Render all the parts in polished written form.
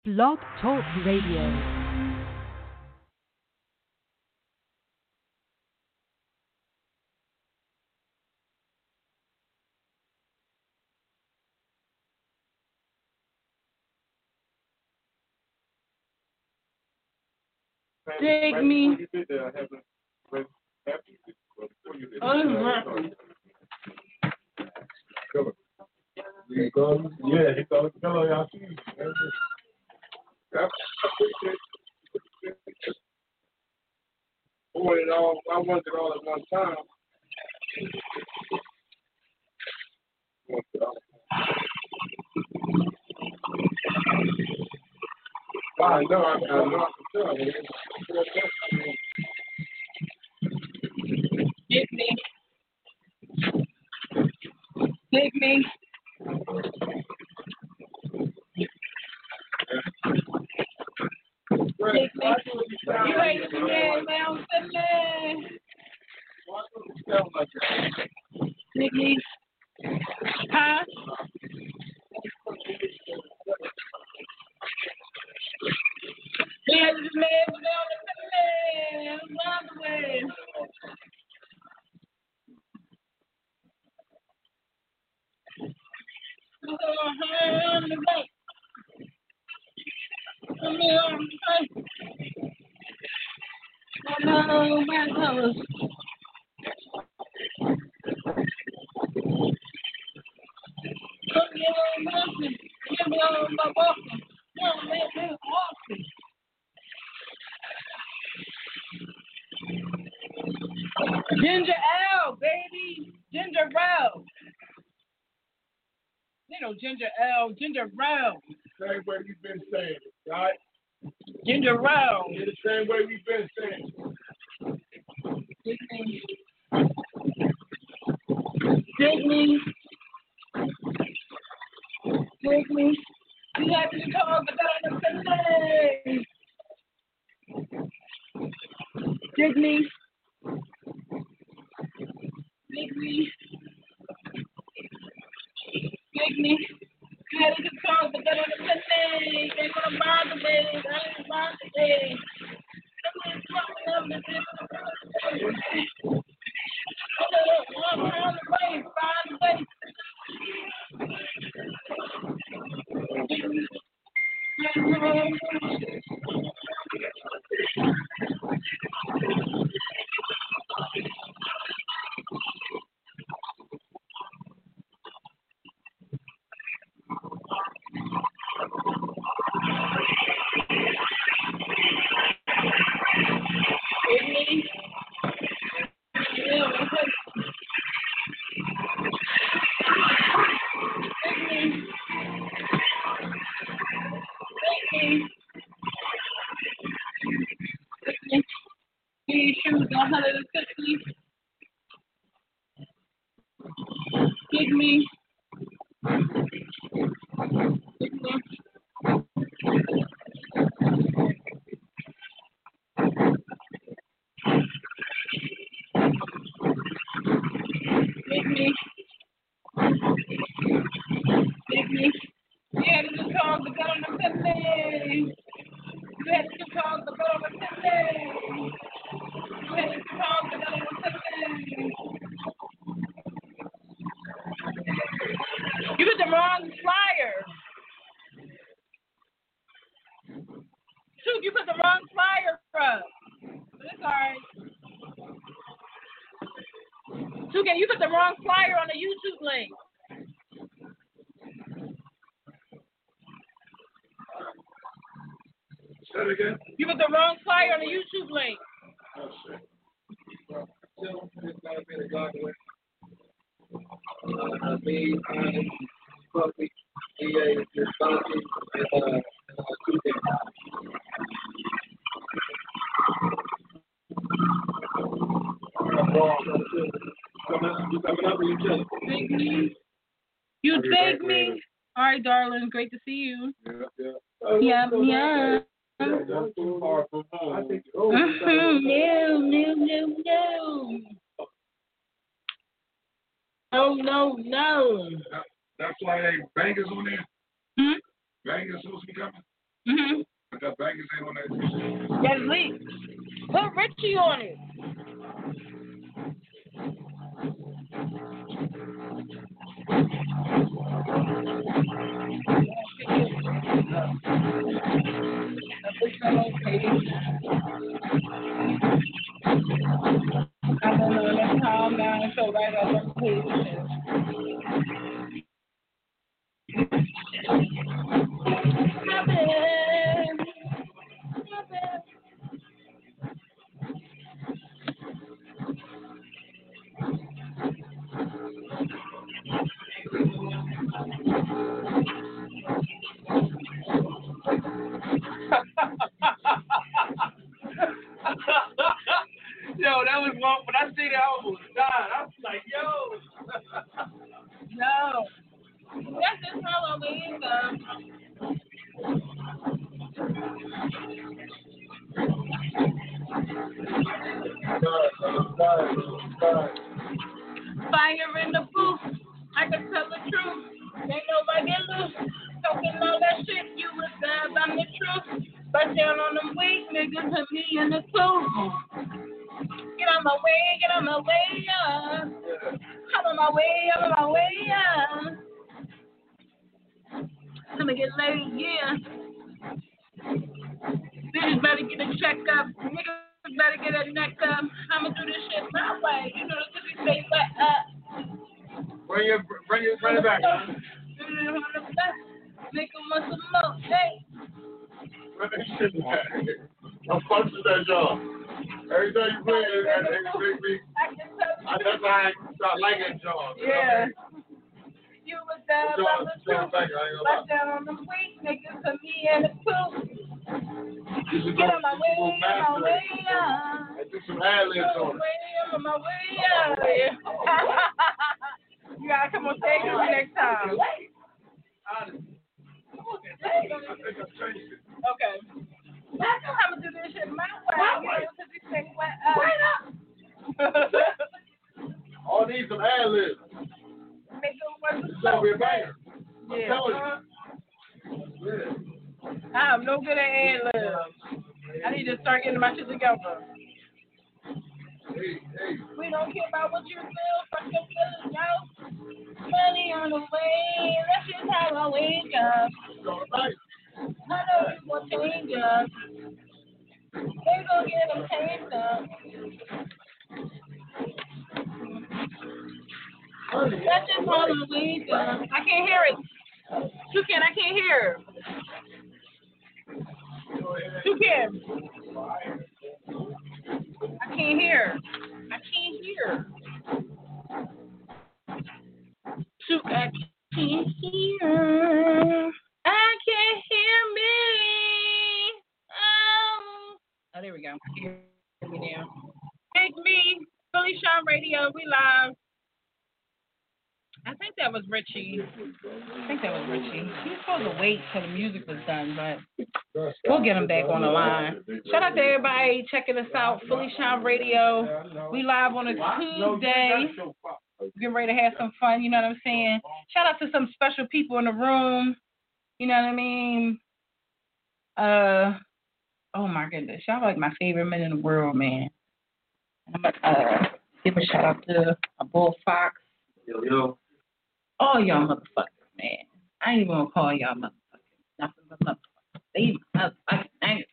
Blog Talk Radio. Dig me. Yeah, he thought fellow y'all see. Boy, it all I wanted it all at one time. I know I can tell. Dig me. Dig me. Dig me. You ready to get down today? Dig me. Huh? Yeah, this man down today. Love the way. On the way. On the way. I know my colors. Put me on motion. Give me on my walking. Don't let me walking. Ginger ale, baby. Ginger ale. You know, ginger ale, ginger ale. Same way we've been saying it, right? Ginger ale. Yeah, the same way we've been saying it. Dig me. Dig me. You have to talk about the Sunday. Dig me. Dig me. Dig me. You have to talk about the Sunday. They're going to bother me. I didn't bother me. I'm on the way. Find the way. These shoes are 150. Give me. Give me. Give me. Give me. You had to talk the gun on the Sunday. You had to talk the gun on the Sunday. You had to talk the gun on the Sunday. You got the wrong flyer. Shoot, you put the wrong flyer up. But it's alright. Toucan, you put the wrong flyer on the YouTube link. Say it again. You put the wrong flyer on the YouTube link. Oh, shit. Still, it's got to be the Godwin. Me, Puppy, DA, Bonnie, and Toucan. You coming up or you chilling? Dig me. You dig me. All right, darling. Great to see you. Yeah. Yeah. That's too far from home. I think, No. No. That's why they bangers on there. Hmm? Bangers supposed to be coming. Mhm. But that bangers ain't on that shit. That's Lee. Put Richie on it. I don't know. Let's calm down. So right up on the page. My bad. My bad. Yo, that was one. When I see that, I almost died. I was like, yo. No. That's just Halloween, though. Fire in the booth. I can tell the truth. Ain't nobody loose. Talking all that shit. You was bad, I'm the truth. But down on them weak niggas and me in the tooth. Get on my way, get on my way, yeah. I'm on my way, I'm on my way, yeah. I'ma get laid, yeah. Bitches better get a checkup. Niggas better get a neck up. I'ma do this shit my way. You know the pussy stay wet up. Bring it back. Make them want some more, hey. Bring that shit back. I'm fucking with that job. Every time you play it, it makes me. That's why I start liking job. Yeah. You was down on the truth. I ain't gonna But down on the weak niggas to me and the truth. Get on my way, on my way, yeah. I do some ad-libs on it. I'm on my way, yeah. You gotta come on stage with me next time. Honestly. I think I changed it. Okay. I'm gonna do this shit my way. Because you say what up. All these some ad-libs. Make them want It's some gonna be a banger. I'm yeah. telling you. Yeah. I'm no good at ad-libs. I need to start getting my shit together. Hey. We don't care about what you feel. Fuck your feelings, yo. Money on the way. That's just how I wake up. It's all right. I know you gon' change up. They gon' get them changed up. That's just how I wake up. I can't hear it. Toucan, I can't hear. Toucan. I can't hear. I can't hear. I can't hear. I can't hear me. Oh, there we go. I can hear me now. It's me, Philly Sean Radio. We live. I think that was Richie. He was supposed to wait till the music was done, but we'll get him back on the line. Shout out to everybody checking us out. Philly Sean Radio. We live on a Tuesday. Getting ready to have some fun, you know what I'm saying? Shout out to some special people in the room. You know what I mean? Oh my goodness. Y'all like my favorite men in the world, man. I'm gonna give a shout out to a Bull Fox. Yo. All y'all motherfuckers, man. I ain't even gonna call y'all motherfuckers. Nothing but motherfuckers. They motherfuckers.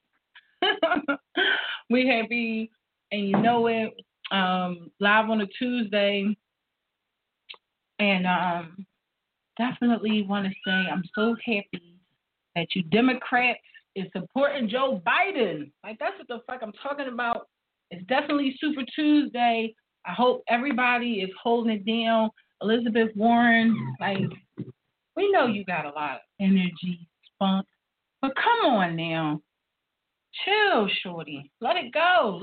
We happy, and you know it. Live on a Tuesday. And definitely want to say I'm so happy that you Democrats is supporting Joe Biden. Like, that's what the fuck I'm talking about. It's definitely Super Tuesday. I hope everybody is holding it down. Elizabeth Warren, like, we know you got a lot of energy, spunk, but come on now. Chill, shorty. Let it go.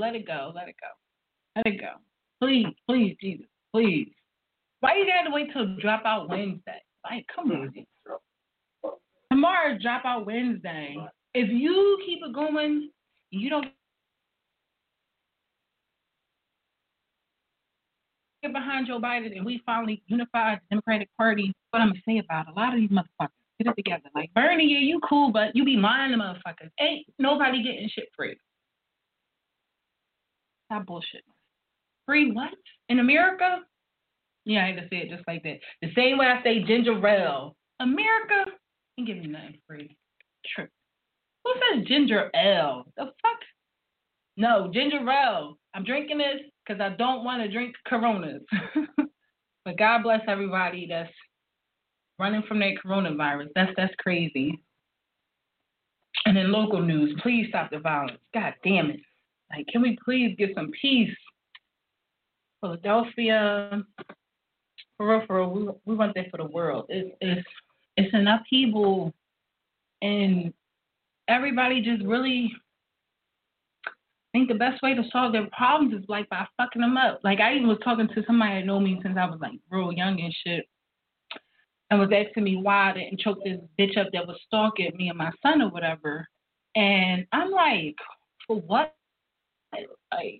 Please, Jesus, please. Why you gotta wait till Dropout Wednesday? Like, come on. Tomorrow's Dropout Wednesday. If you keep it going, you don't get behind Joe Biden and we finally unify the Democratic Party, what I'm gonna say about a lot of these motherfuckers Get it together. Like, Bernie, yeah, you cool, but you be minding the motherfuckers. Ain't nobody getting shit free. That bullshit. Free what? In America? Yeah, I had to say it just like that. The same way I say ginger ale. America ain't giving me nothing free. True. Who says ginger ale? The fuck? No, ginger ale. I'm drinking this because I don't want to drink Coronas. But God bless everybody that's running from that coronavirus. That's crazy. And in local news, please stop the violence. God damn it. Like, can we please get some peace? Philadelphia, for real, we want that for the world. It's an upheaval, and everybody just really think the best way to solve their problems is like by fucking them up. Like, I even was talking to somebody that know me since I was like real young and shit, and was asking me why I didn't choke this bitch up that was stalking me and my son or whatever. And I'm like, for what? Like,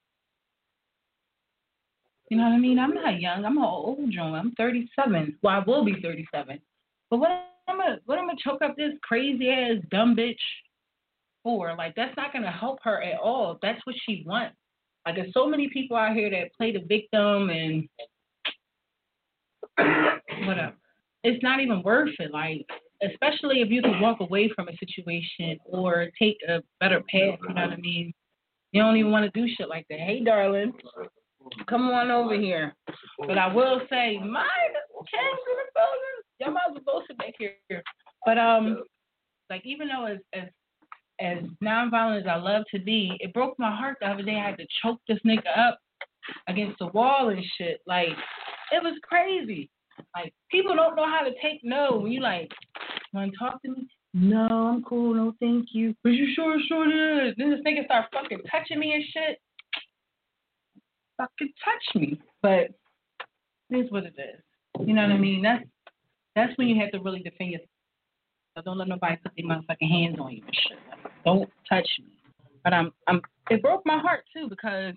you know what I mean? I'm not young. I'm an old Joan. I'm 37. Well, I will be 37. But what am I choke up this crazy ass dumb bitch for? Like, that's not gonna help her at all. That's what she wants. Like, there's so many people out here that play the victim and whatever. It's not even worth it. Like, especially if you can walk away from a situation or take a better path. You know what I mean? You don't even want to do shit like that. Hey, darling. Come on over here. But I will say, my kids in the building, y'all might as well sit back here. But like, even though as nonviolent as I love to be, it broke my heart the other day. I had to choke this nigga up against the wall and shit. Like, it was crazy. Like, people don't know how to take no. When you like, want to talk to me? No, I'm cool. No, thank you. But you sure did. Then this nigga start fucking touching me and shit. Fucking touch me. But it is what it is. You know what I mean? That's when you have to really defend yourself. Don't let nobody put their motherfucking hands on you and shit. Like, don't touch me. But it broke my heart too because,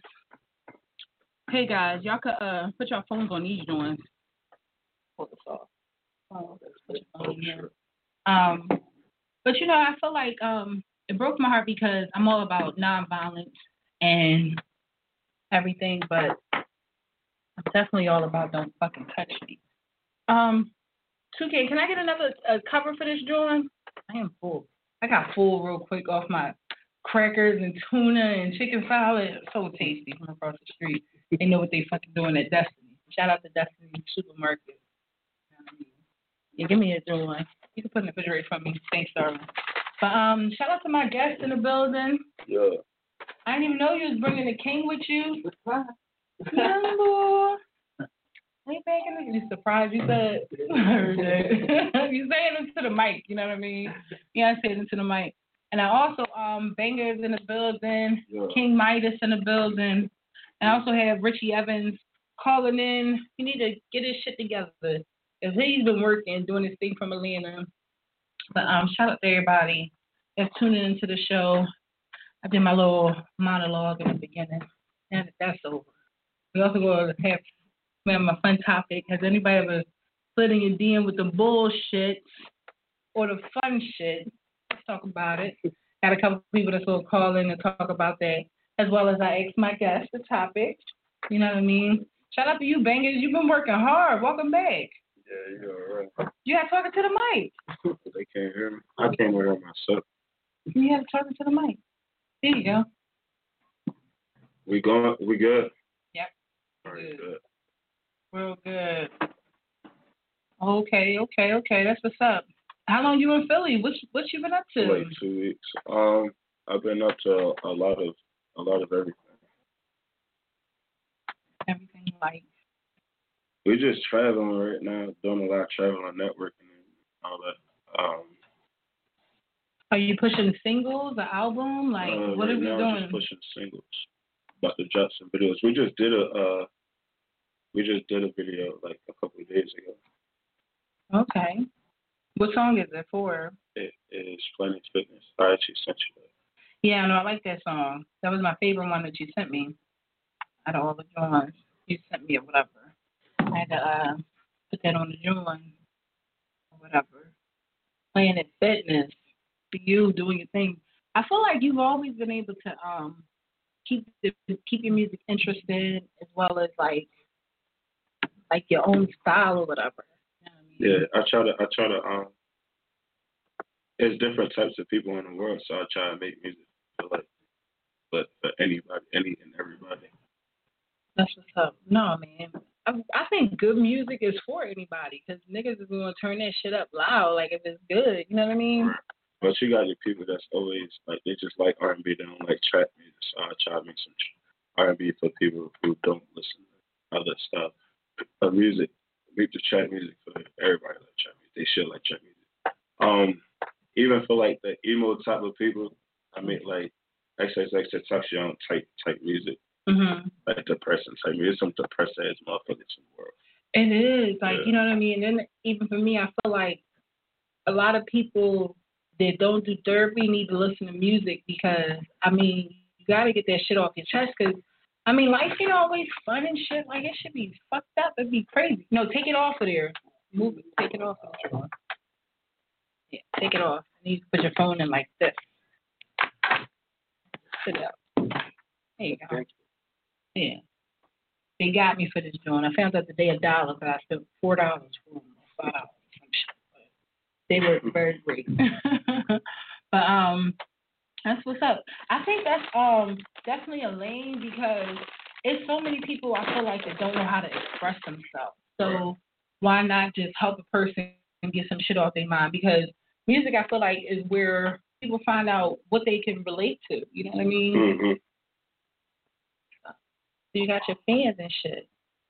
hey guys, y'all could put your phones on these joints. Pull this off. Oh, let's put your phone in. But you know, I feel like it broke my heart because I'm all about nonviolence and everything, but I'm definitely all about don't fucking touch me. 2K, can I get another cover for this drawing? I am full. I got full real quick off my crackers and tuna and chicken salad. So tasty from across the street. They know what they fucking doing at Destiny. Shout out to Destiny Supermarket. Yeah, give me a drawing. You can put in the refrigerator for me. Thanks, darling. But shout out to my guests in the building. Yeah. I didn't even know you was bringing the king with you. Number. Hey, bacon, you surprised? You said, you saying it to the mic, you know what I mean? Yeah, I said it to the mic. And I also, Banger's in the building, yeah. King Midas in the building. And I also have Richie Evans calling in. He need to get his shit together. Because he's been working, doing his thing from Atlanta. But shout out to everybody that's tuning into the show. I did my little monologue in the beginning. And that's over. We also going to have my fun topic. Has anybody ever slid in your DM with the bullshit or the fun shit? Let's talk about it. Got a couple people that's going to call in and talk about that, as well as I asked my guest the topic. You know what I mean? Shout out to you, Bangers. You've been working hard. Welcome back. Yeah, you're right. You have talking to the mic. They can't hear me. I can't hear myself. You have talking to the mic. There you go. We good? Yep. All right, good. Real good. Okay. That's what's up. How long you in Philly? What you been up to? Like 2 weeks. I've been up to a lot of everything. Everything like. We're just traveling right now, doing a lot of traveling, networking, and all that. Are you pushing singles, an album? Like, what are you doing? Just pushing singles. About to drop some videos. We just did a video like a couple of days ago. Okay. What song is it for? It is Planet Fitness. I actually sent you that. Yeah, no, I like that song. That was my favorite one that you sent me. Out of all the joints you sent me or whatever. I had to put that on the joint or whatever. Planet Fitness, for you doing your thing. I feel like you've always been able to keep your music interested as well as like your own style or whatever. You know what I mean? Yeah, I try to there's different types of people in the world, so I try to make music but for anybody, any and everybody. That's what's up. No, man. I think good music is for anybody because niggas is going to turn that shit up loud, like if it's good. You know what I mean? Right. But you got your people that's always like they just like R&B, they don't like trap music. So I try to make some R&B for people who don't listen to other stuff. Music, make the trap music for everybody like trap music. They should like trap music. Even for like the emo type of people, I make like XXXTentacion type music. Mm-hmm. Like depressing type music. There's some depressed ass motherfuckers in the world. It is like you know what I mean. And then even for me, I feel like a lot of people that don't do therapy need to listen to music because I mean you got to get that shit off your chest because I mean life ain't always fun and shit. Like it should be fucked up. It'd be crazy. No, take it off of there. Move it. Take it off of there. Yeah, take it off. And you put your phone in like this. Sit out. There you go. Yeah. They got me for this joint. I found out that they $1 because I spent $4 for them, $5, some shit. But they were very great. But that's what's up. I think that's definitely a lane because it's so many people I feel like that don't know how to express themselves. So why not just help a person get some shit off their mind? Because music I feel like is where people find out what they can relate to. You know what I mean? Mm-hmm. You got your fans and shit.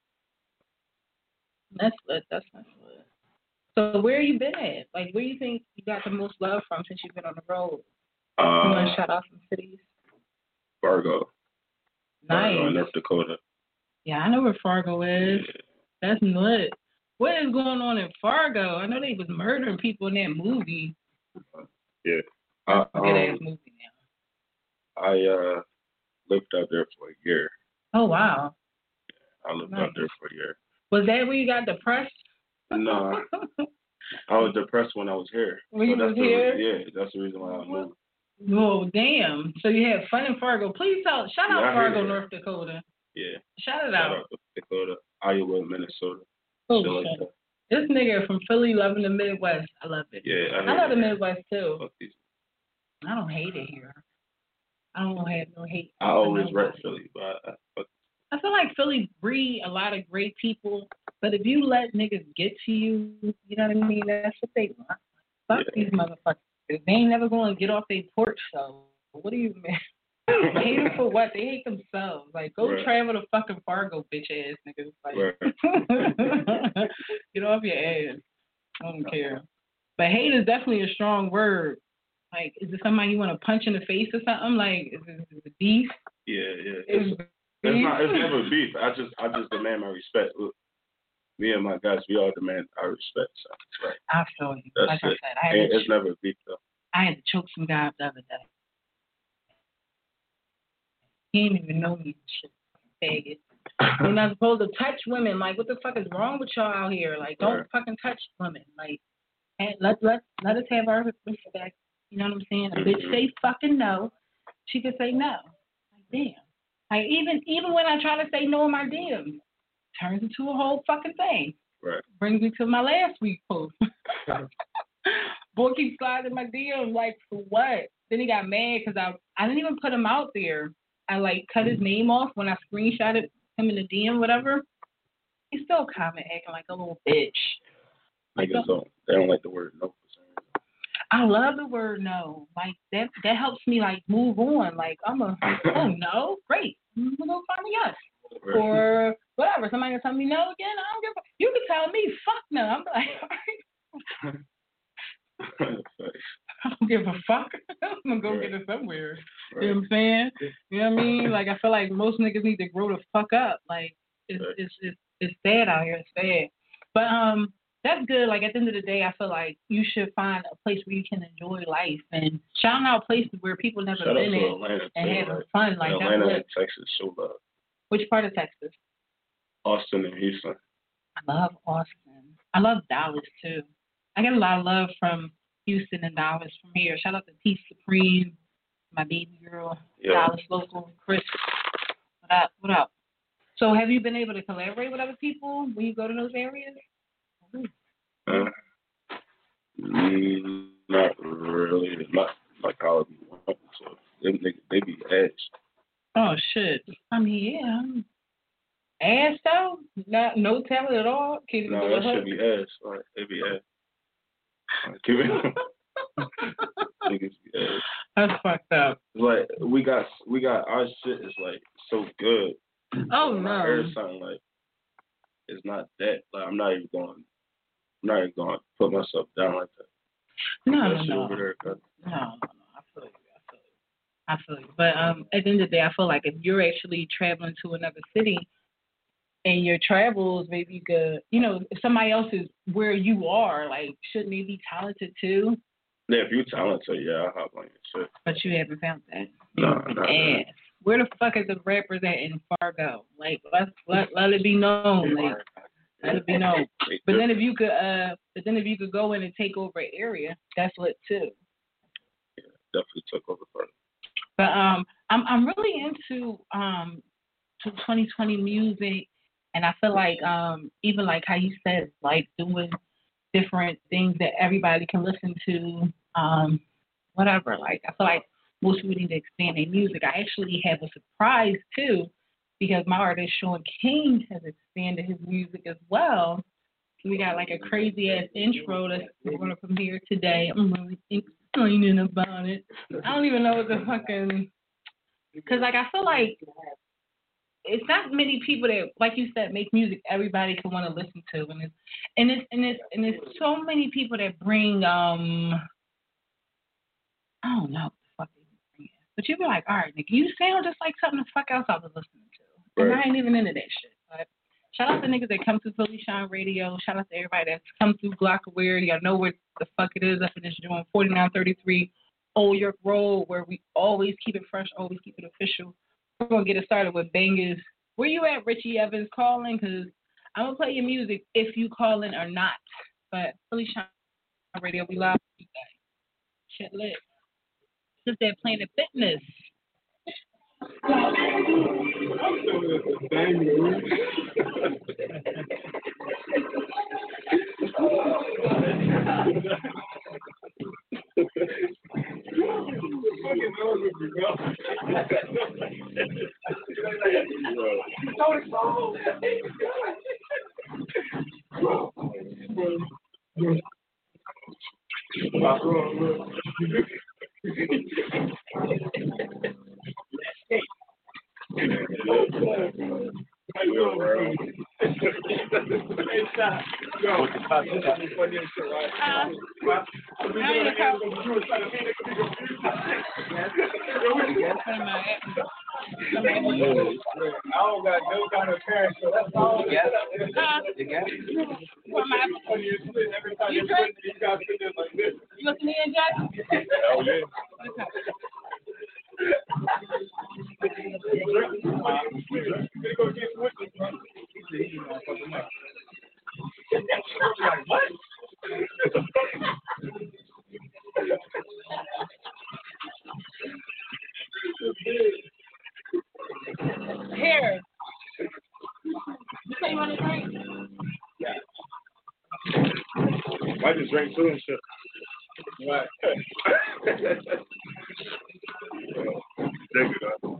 That's lit. That's lit. So where you been at? Like, where you think you got the most love from since you've been on the road? You want to shout out some cities? Fargo. Nice. Fargo, North Dakota. Yeah, I know where Fargo is. Yeah. That's lit. What is going on in Fargo? I know they was murdering people in that movie. Yeah. That's a good-ass movie now. I lived out there for a year. Oh, wow. I lived out there for a year. Was that where you got depressed? No. I was depressed when I was here. When you was here? Yeah, that's the reason why I moved. Whoa, damn. So you had fun in Fargo. Please shout out Fargo, North Dakota. Yeah. Shout it Shout out. out to Dakota, Iowa, Minnesota. Oh, shit like shit. that. This nigga from Philly loving the Midwest. I love it. Yeah, I love the Midwest, too. Fuck these. I don't hate it here. I don't have no hate. I always rep Philly, but I feel like Philly breed a lot of great people, but if you let niggas get to you, you know what I mean? That's what they want. Fuck these motherfuckers. They ain't never going to get off their porch, so what do you mean? Hate them for what? They hate themselves. Like, go travel to fucking Fargo, bitch ass niggas. Like, get off your ass. I don't care. But hate is definitely a strong word. Like, is it somebody you want to punch in the face or something? Like, is it beef? Yeah. It's never beef. I just demand my respect. Look, me and my guys, we all demand our respect. So right. I feel you. That's like it. I said, it's never beef though. I had to choke some guy up the other day. He didn't even know me. Shit, faggot. You're not supposed to touch women. Like, what the fuck is wrong with y'all out here? Like, don't fucking touch women. Like, and let us have our respect. You know what I'm saying? A bitch say fucking no, she could say no. Like, damn. Like, even when I try to say no in my DMs, turns into a whole fucking thing. Right. Brings me to my last week post. Boy keeps sliding my DM, like, for what? Then he got mad because I didn't even put him out there. I, like, cut his name off when I screenshotted him in the DM, whatever. He still comment acting like a little bitch. Niggas they don't like the word no. I love the word no. Like, that helps me, like, move on. Like, oh, no? Great. I'm going to go find a yes. Right. Or whatever. Somebody can tell me no again. I don't give a... You can tell me fuck no. I'm like, all right. I don't give a fuck. I'm going to go get it somewhere. Right. You know what I'm saying? You know what I mean? Like, I feel like most niggas need to grow the fuck up. Like, it's sad out here. It's sad. But, that's good. Like, at the end of the day, I feel like you should find a place where you can enjoy life and shout out places where people never been in and having fun. Like, Atlanta and Texas, so love. Which part of Texas? Austin and Houston. I love Austin. I love Dallas, too. I get a lot of love from Houston and Dallas from here. Shout out to Peace Supreme, my baby girl, Dallas local, Chris. What up? What up? So have you been able to collaborate with other people when you go to those areas? Not really. Not like how I want to. They be ass. Oh shit! I mean, yeah. Ass though? Not no talent at all. Can't No, that should be ass. Like they be ass. Like, give it. Niggas be ass. That's fucked up. Like we got our shit is like so good. Oh when no. I heard something like it's not that. Like I'm not even going to put myself down like that. No. I feel you. But at the end of the day, I feel like if you're actually traveling to another city and your travels, maybe you could, if somebody else is where you are, like, shouldn't they be talented too? Yeah, if you're talented, yeah, I'll hop on your shit. But you haven't found that. No. Where the fuck is the rappers at in Fargo? Like, let it be known. Like, let it be known. But then if you could go in and take over an area, that's lit too. Yeah, definitely took over Fargo. But I'm really into 2020 music, and I feel like even like how you said, like doing different things that everybody can listen to, whatever. Like I feel like most people need to expand their music. I actually have a surprise too, because my artist Sean King has expanded his music as well. So we got like a crazy ass intro that's going to premiere today. I'm really explaining about it. I don't even know what the fucking, because like I feel like it's not many people that, like you said, make music everybody can want to listen to, and it's so many people that bring I don't know what the fuck they bring in, but you be like, all right, nigga, you sound just like something the fuck else I was listening to, and I ain't even into that shit. But shout out to niggas that come through Philly Shine Radio. Shout out to everybody that's come through Glockaware. Y'all know where the fuck it is up in this joint, 4933 Old York Road, where we always keep it fresh, always keep it official. We're going to get it started with bangers. Where you at, Richie Evans? Calling, because I'm going to play your music if you call in or not. But Philly Shine Radio, we live today. Shit lit. Just that Planet Fitness. I don't got no kind of parents, so that's all. Every time you drink, you got to sit there like this. You listen in, Jack? Oh, yeah. Go get switches, bro. Like, what? Here. You say you want to drink? Yeah. I just drank too and shit. Right. Thank you, God.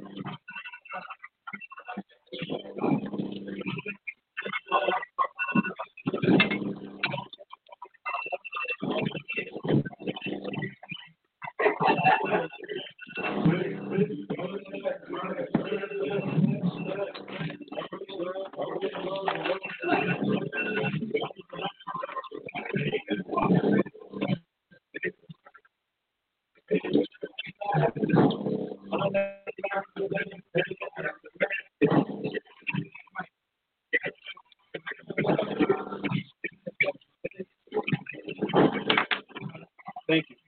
Thank you.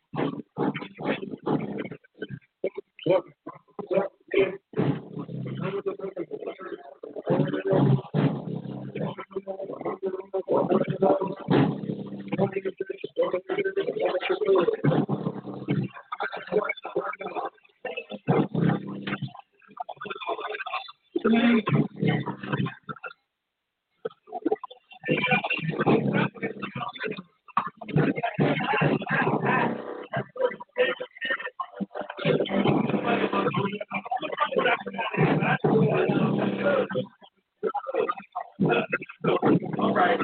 All right.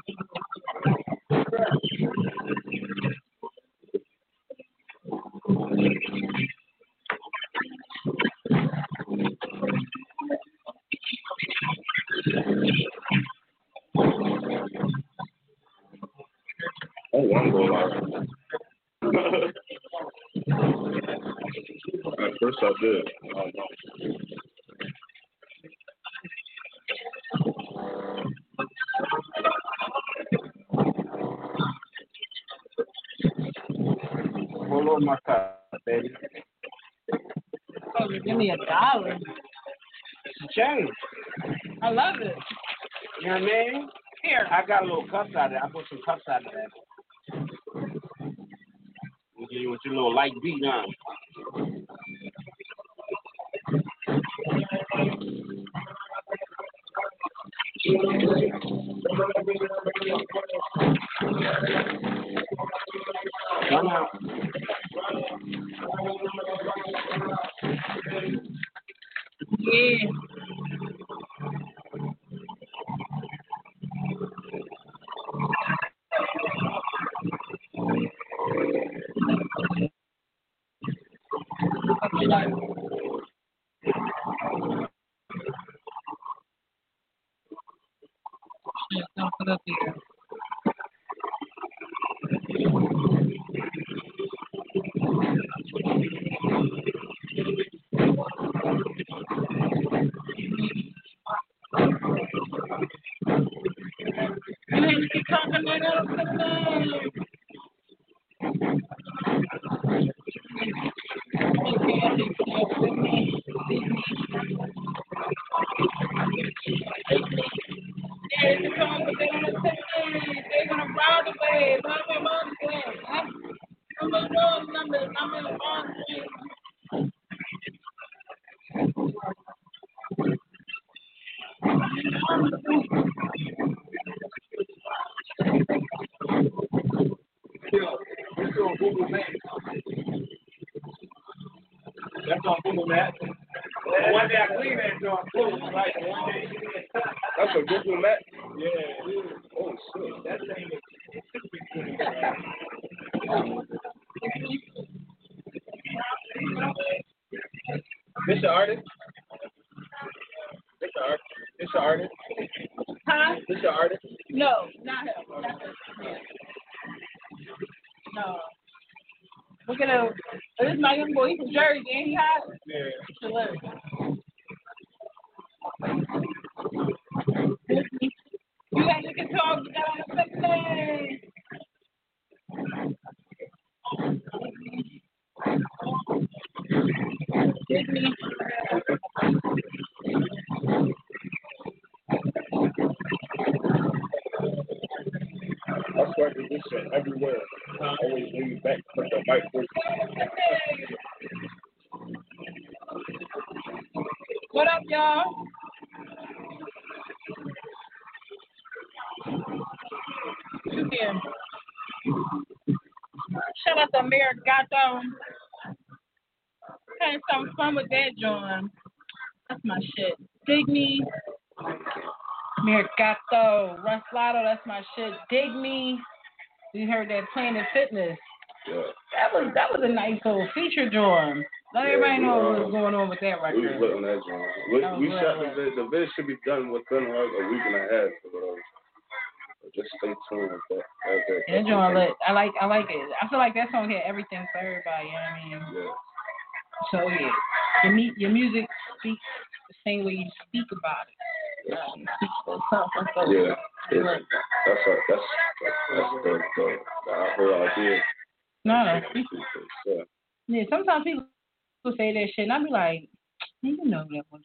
Oh, I'm going live. At first I did. I don't know. Hold on my cup, baby. Oh, you give me $1. Change. I love it. You know what I mean? Here. I got a little cups out of there. I put some cups out of there. You get you with your little light beat on. Come out. Yeah. Yeah, don't put up here. They're gonna ride away. I'm in the wrong way. It's on Google Maps. That's on Google Maps. One day I clean that joint full. Like one day. That's a Google map? Yeah. Oh, shit. That thing is. This your artist? This your artist? This your artist? Huh? This your artist? No, not him. That's him. No. Look at him. This is my young boy. He's from Jersey. Ain't he hot? Yeah. He's hilarious. You guys can talk. You got on the Sunday. Disney. I started this shit everywhere. I always lean back to the mic first. What up, y'all? Yeah. Shout out to Americato. Had some fun with that, John. That's my shit. Dig Me. Americato. Russ Lotto, that's my shit. Dig Me. You heard that Planet Fitness. Yeah. That was a nice little feature, John. Let everybody know what's going on with that We was record. lit on that joint. We shot the vid. The vid should be done within like a week and a half or whatever. Just stay tuned with that. That joint lit. I like it. I feel like that song had everything for everybody, you know what I mean? Yeah. So yeah. Your music speaks the same way you speak about it. Yeah. That's the whole idea. No. Yeah. Yeah, sometimes people say that shit and I be like, you know that one.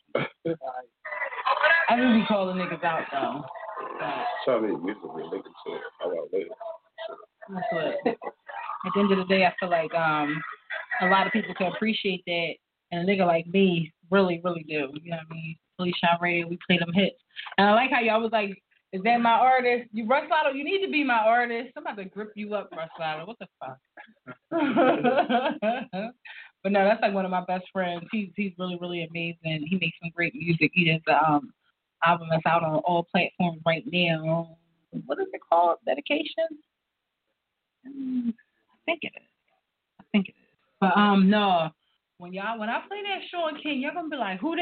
I just be calling niggas out though. Try to make music related to it. How about later? That's what. At the end of the day, I feel like a lot of people can appreciate that, and a nigga like me really, really do. You know what I mean? Philly Shine Radio. We play them hits. And I like how y'all was like, is that my artist? You, Russ Lotto, you need to be my artist. I'm about to grip you up, Russ Lotto. What the fuck? But no, that's like one of my best friends. He's really, really amazing. He makes some great music. He has an album that's out on all platforms right now. What is it called? Dedication? I think it is. But no. When I play that Sean King, y'all gonna be like, who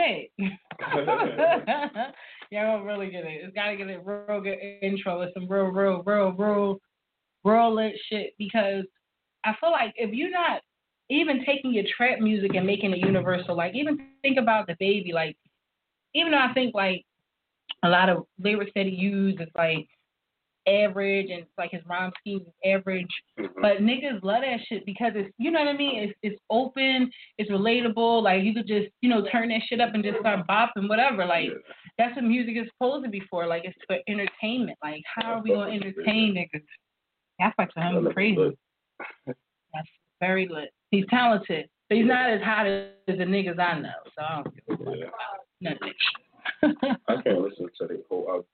that? Y'all gonna really get it. It's gotta get a real good intro with some real lit shit, because I feel like if you're not even taking your trap music and making it universal, like even think about the baby, like even though I think like a lot of lyrics that he used is like average and it's like his rhyme scheme is average, but niggas love that shit because it's, you know what I mean, it's open, it's relatable, like you could just, you know, turn that shit up and just start bopping, whatever, like that's what music is supposed to be for, like it's for entertainment, like how are we gonna entertain niggas? That's like him crazy. That's very lit. He's talented, but he's not as hot as the niggas I know, so I don't give a fuck about nothing. I can't listen to the whole album.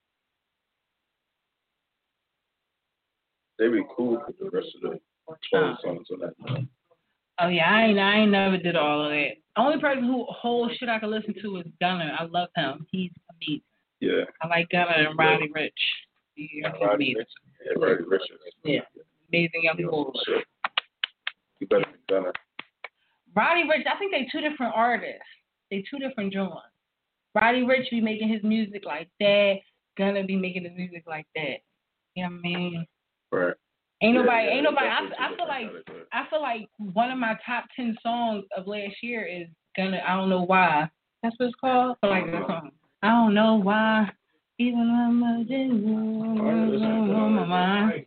They be cool with the rest of the 12 songs on that. Oh yeah, I ain't never did all of that. Only person who whole shit I can listen to is Gunna. I love him. He's amazing. Yeah. I like Gunna and Roddy Rich. Roddy Rich. Yeah. Amazing young boy. You better be Gunna. Roddy Rich, I think they two different artists. They two different joints. Roddy Rich be making his music like that. Gunna be making his music like that. You know what I mean? Right. Ain't nobody. I feel like one of my top 10 songs of last year is Gunna. I don't know why. That's what it's called. I like that song. I don't know why. Even when I'm on my mind.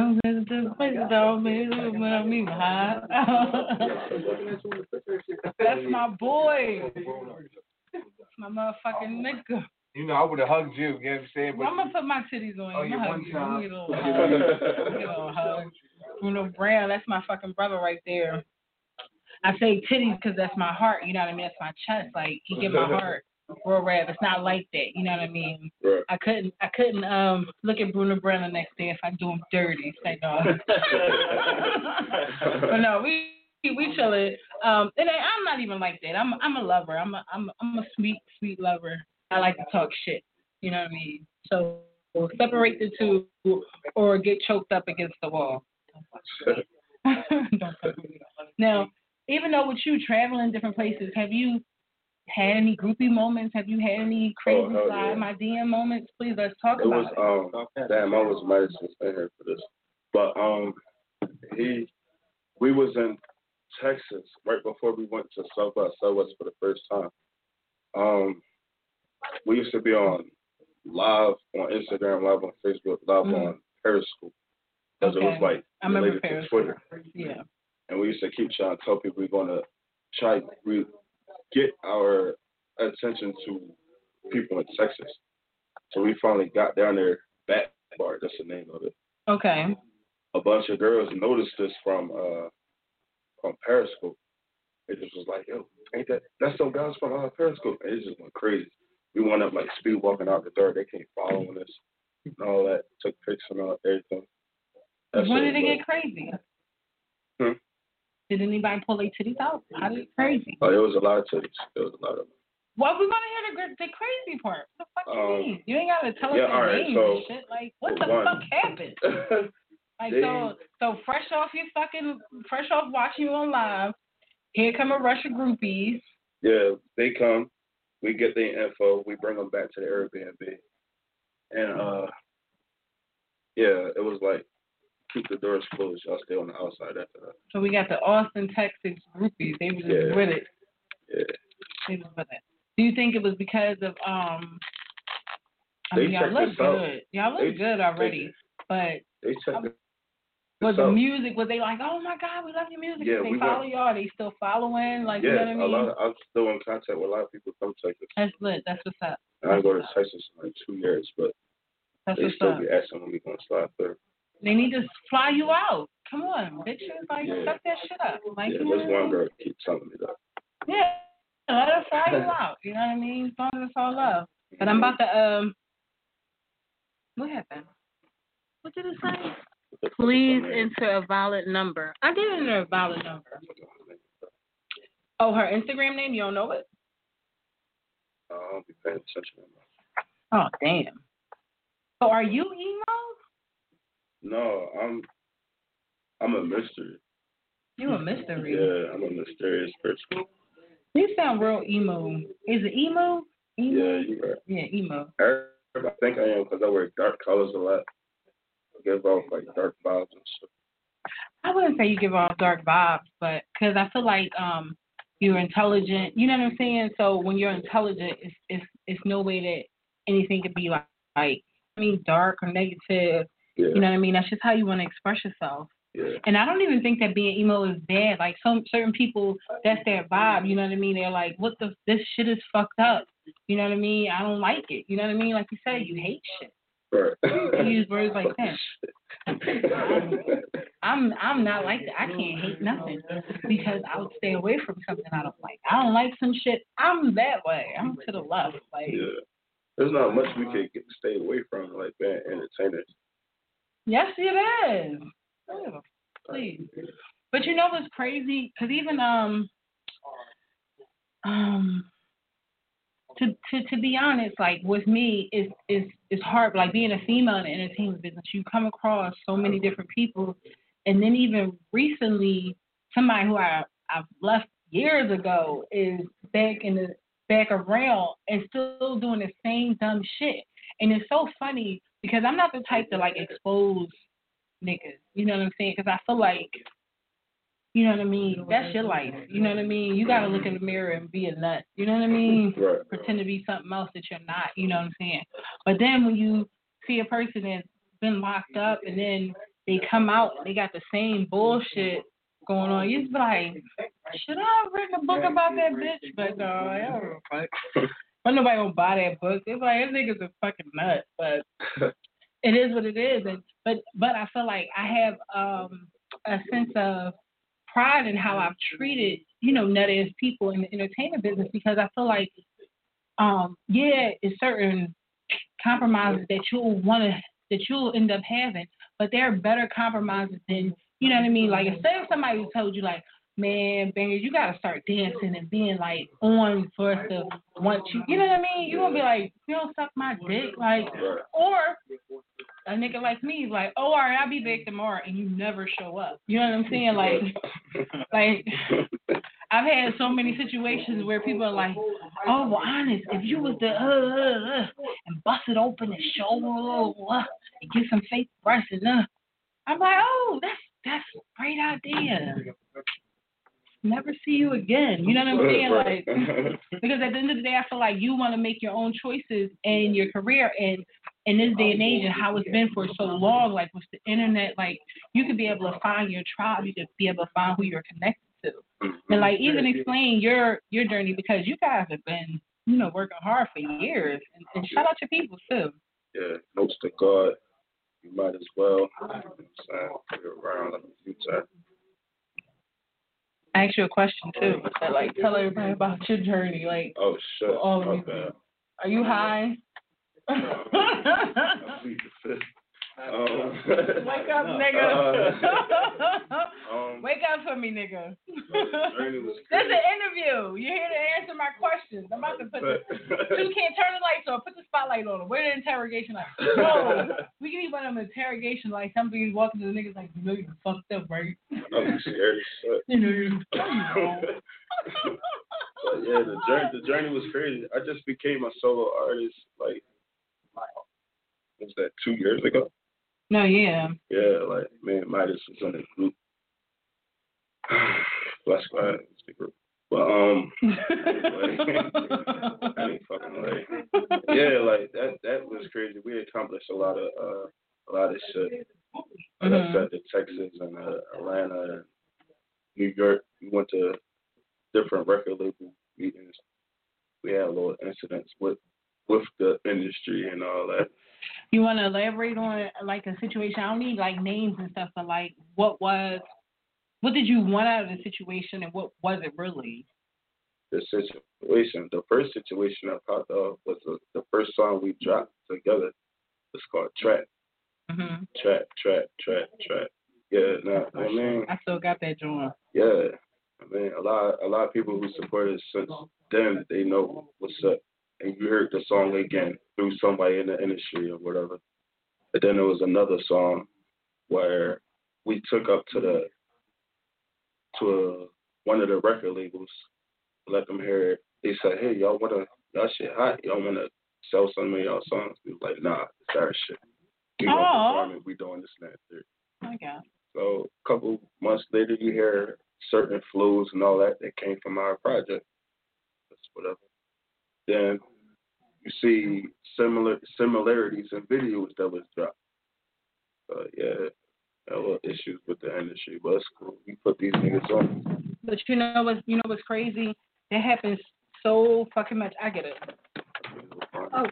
That's my boy. That's my motherfucking nigga. You know, I would have hugged you. You know what I'm saying? I'm gonna put my titties on you. I'm gonna hug you. time. Get a little hug. Bruno Brown, that's my fucking brother right there. I say titties because that's my heart. You know what I mean? That's my chest. Like he give my heart real rap. It's not like that. You know what I mean? Right. I couldn't look at Bruno Brown the next day if I do him dirty. Say no. But no, we chillin'. And I'm not even like that. I'm a lover. I'm a sweet lover. I like to talk shit. You know what I mean? So separate the two or get choked up against the wall. Don't fuck with me. Now, even though with you traveling different places, have you had any groupie moments? Have you had any crazy slide my DM moments? Please, let's talk about it. Damn, I was Madison staying here for this. But we was in Texas right before we went to South by Southwest for the first time. We used to be on live on Instagram, live on Facebook, live on Periscope. Because it was like related to Twitter. Yeah. And we used to keep trying to tell people we're going to try to get our attention to people in Texas. So we finally got down there, Bat Bar, that's the name of it. Okay. A bunch of girls noticed this from Periscope. It just was like, yo, ain't that's some guys from Periscope. And it just went crazy. We went up like speed walking out the door. They came following us and all that. Took pictures and all everything. When did it get crazy? Did anybody pull their titties out? How did it get crazy? Oh, there was a lot of titties. There was a lot of them. Well, we want to hear the crazy part. What the fuck you mean? You ain't got to tell us their names and shit. Like, what the fuck happened? Like, so fresh off watching you on live, here come a rush of groupies. Yeah, they come. We get their info. We bring them back to the Airbnb. And, yeah, it was like, keep the doors closed. Y'all stay on the outside after that. So we got the Austin, Texas groupies. They were just with it. Yeah. They was with it. Do you think it was because of I mean, y'all look good. Y'all look good already. But was the music, was they like, oh my God, we love your music? Yeah, they follow y'all? Are they still following? Like, you know what I mean? I'm still in contact with a lot of people from Texas. That's lit. That's what's up. I didn't go to Texas in like 2 years, but they still be asking when we going to slide through. They need to fly you out. Come on, bitches. Like, fuck that shit up. Like, yeah, there's one girl keep telling me that. Yeah, let her fly cool out. You know what I mean? As long as it's all love. But I'm about to what happened? What did it say? Please enter a valid number. I did enter a valid number. Oh, her Instagram name? You don't know it? I'll be paying attention. Oh, damn. So are you emo? No, I'm a mystery. You a mystery? Yeah, I'm a mysterious person. You sound real emo. Is it emo? Yeah, you're right. Yeah, emo. I think I am because I wear dark colors a lot. I give off like dark vibes and stuff. I wouldn't say you give off dark vibes, but because I feel like you're intelligent. You know what I'm saying? So when you're intelligent, it's no way that anything could be like dark or negative. Yeah. You know what I mean? That's just how you want to express yourself. Yeah. And I don't even think that being emo is bad. Like certain people, that's their vibe. You know what I mean? They're like, this shit is fucked up. You know what I mean? I don't like it. You know what I mean? Like you said, you hate shit. Right. You use words like that. I'm not like that. I can't hate nothing because I would stay away from something I don't like. I don't like some shit. I'm that way. I'm to the left. Like yeah. There's not much we can stay away from, like being entertainers. Yes, it is. Oh, please. But you know what's crazy? Because even to be honest, like with me, it's hard. Like being a female in the entertainment business, you come across so many different people, and then even recently, somebody who I've left years ago is back around and still doing the same dumb shit. And it's so funny because I'm not the type to like expose niggas. You know what I'm saying? Because I feel like, you know what I mean? That's your life. You know what I mean? You got to look in the mirror and be a nut. You know what I mean? Right. Pretend to be something else that you're not. You know what I'm saying? But then when you see a person that's been locked up and then they come out and they got the same bullshit going on, you just be like, should I have written a book about that bitch? But no, I don't know. But nobody gonna buy that book. It's like, that nigga's a fucking nut. But it is what it is. And but I feel like I have a sense of pride in how I've treated, nut ass people in the entertainment business because I feel like, it's certain compromises that you'll end up having, but there are better compromises than, you know what I mean? Like, instead of somebody told you, like, man, Bangers, you gotta start dancing and being like on for us to want you. You know what I mean? You're gonna be like, you don't suck my dick, like, or a nigga like me is like, oh, all right, I'll be back tomorrow, and you never show up. You know what I'm saying? Like I've had so many situations where people are like, oh, well, honest, if you was to and bust it open and show and get some fake breasts and I'm like, oh, that's a great idea. Never see you again. You know what I'm saying? Like, because at the end of the day, I feel like you want to make your own choices in your career, and in this day and age, and how it's been for so long, like with the internet, like you could be able to find your tribe, you could be able to find who you're connected to, and like even explain your journey because you guys have been, working hard for years, and shout out to people too. Yeah, notes to God. You might as well. You're around a few times. I asked you a question too. So, like, tell everybody about your journey. Like, oh shit. All of you. Are you high? Wake up, nigga. Wake up for me, nigga. This is an interview. You're here to answer my questions. I'm about to put you can't turn the lights on. Put the spotlight on them. Where the interrogation light? No, we can even have an interrogation light. Somebody walking to the niggas like, you fucked up, right? I'm scared as shit. But yeah, the journey was crazy. I just became a solo artist like, what was that, 2 years ago? No, yeah. Yeah, like, man, Midas was in a group. Bless God, it's the group. But, like, I ain't fucking like, yeah, like, that was crazy. We accomplished a lot of shit. Like I said, to Texas and Atlanta and New York. We went to different record label meetings. We had a little incidents with the industry and all that. You want to elaborate on like a situation? I don't need like names and stuff, but like what did you want out of the situation and what was it really? the situation. The first situation I popped off was the first song we dropped together. It's called Trap. Mm-hmm. Trap. Yeah, nah, I mean, I still got that joint. yeah. I mean, a lot of people who support us since then, they know what's up. And you heard the song again through somebody in the industry or whatever. But then there was another song where we took up to one of the record labels, let them hear it. They said, "Hey, y'all shit hot? Y'all wanna sell some of y'all songs?" We was like, "Nah, it's our shit. We gonna perform it. We doing this and that." Okay. So a couple months later, you hear certain flows and all that came from our project. That's whatever. Then you see similarities in videos that was dropped. Yeah, there were issues with the industry, but it's cool. We put these niggas on. But you know what's crazy? That happens so fucking much. I get it. Oh.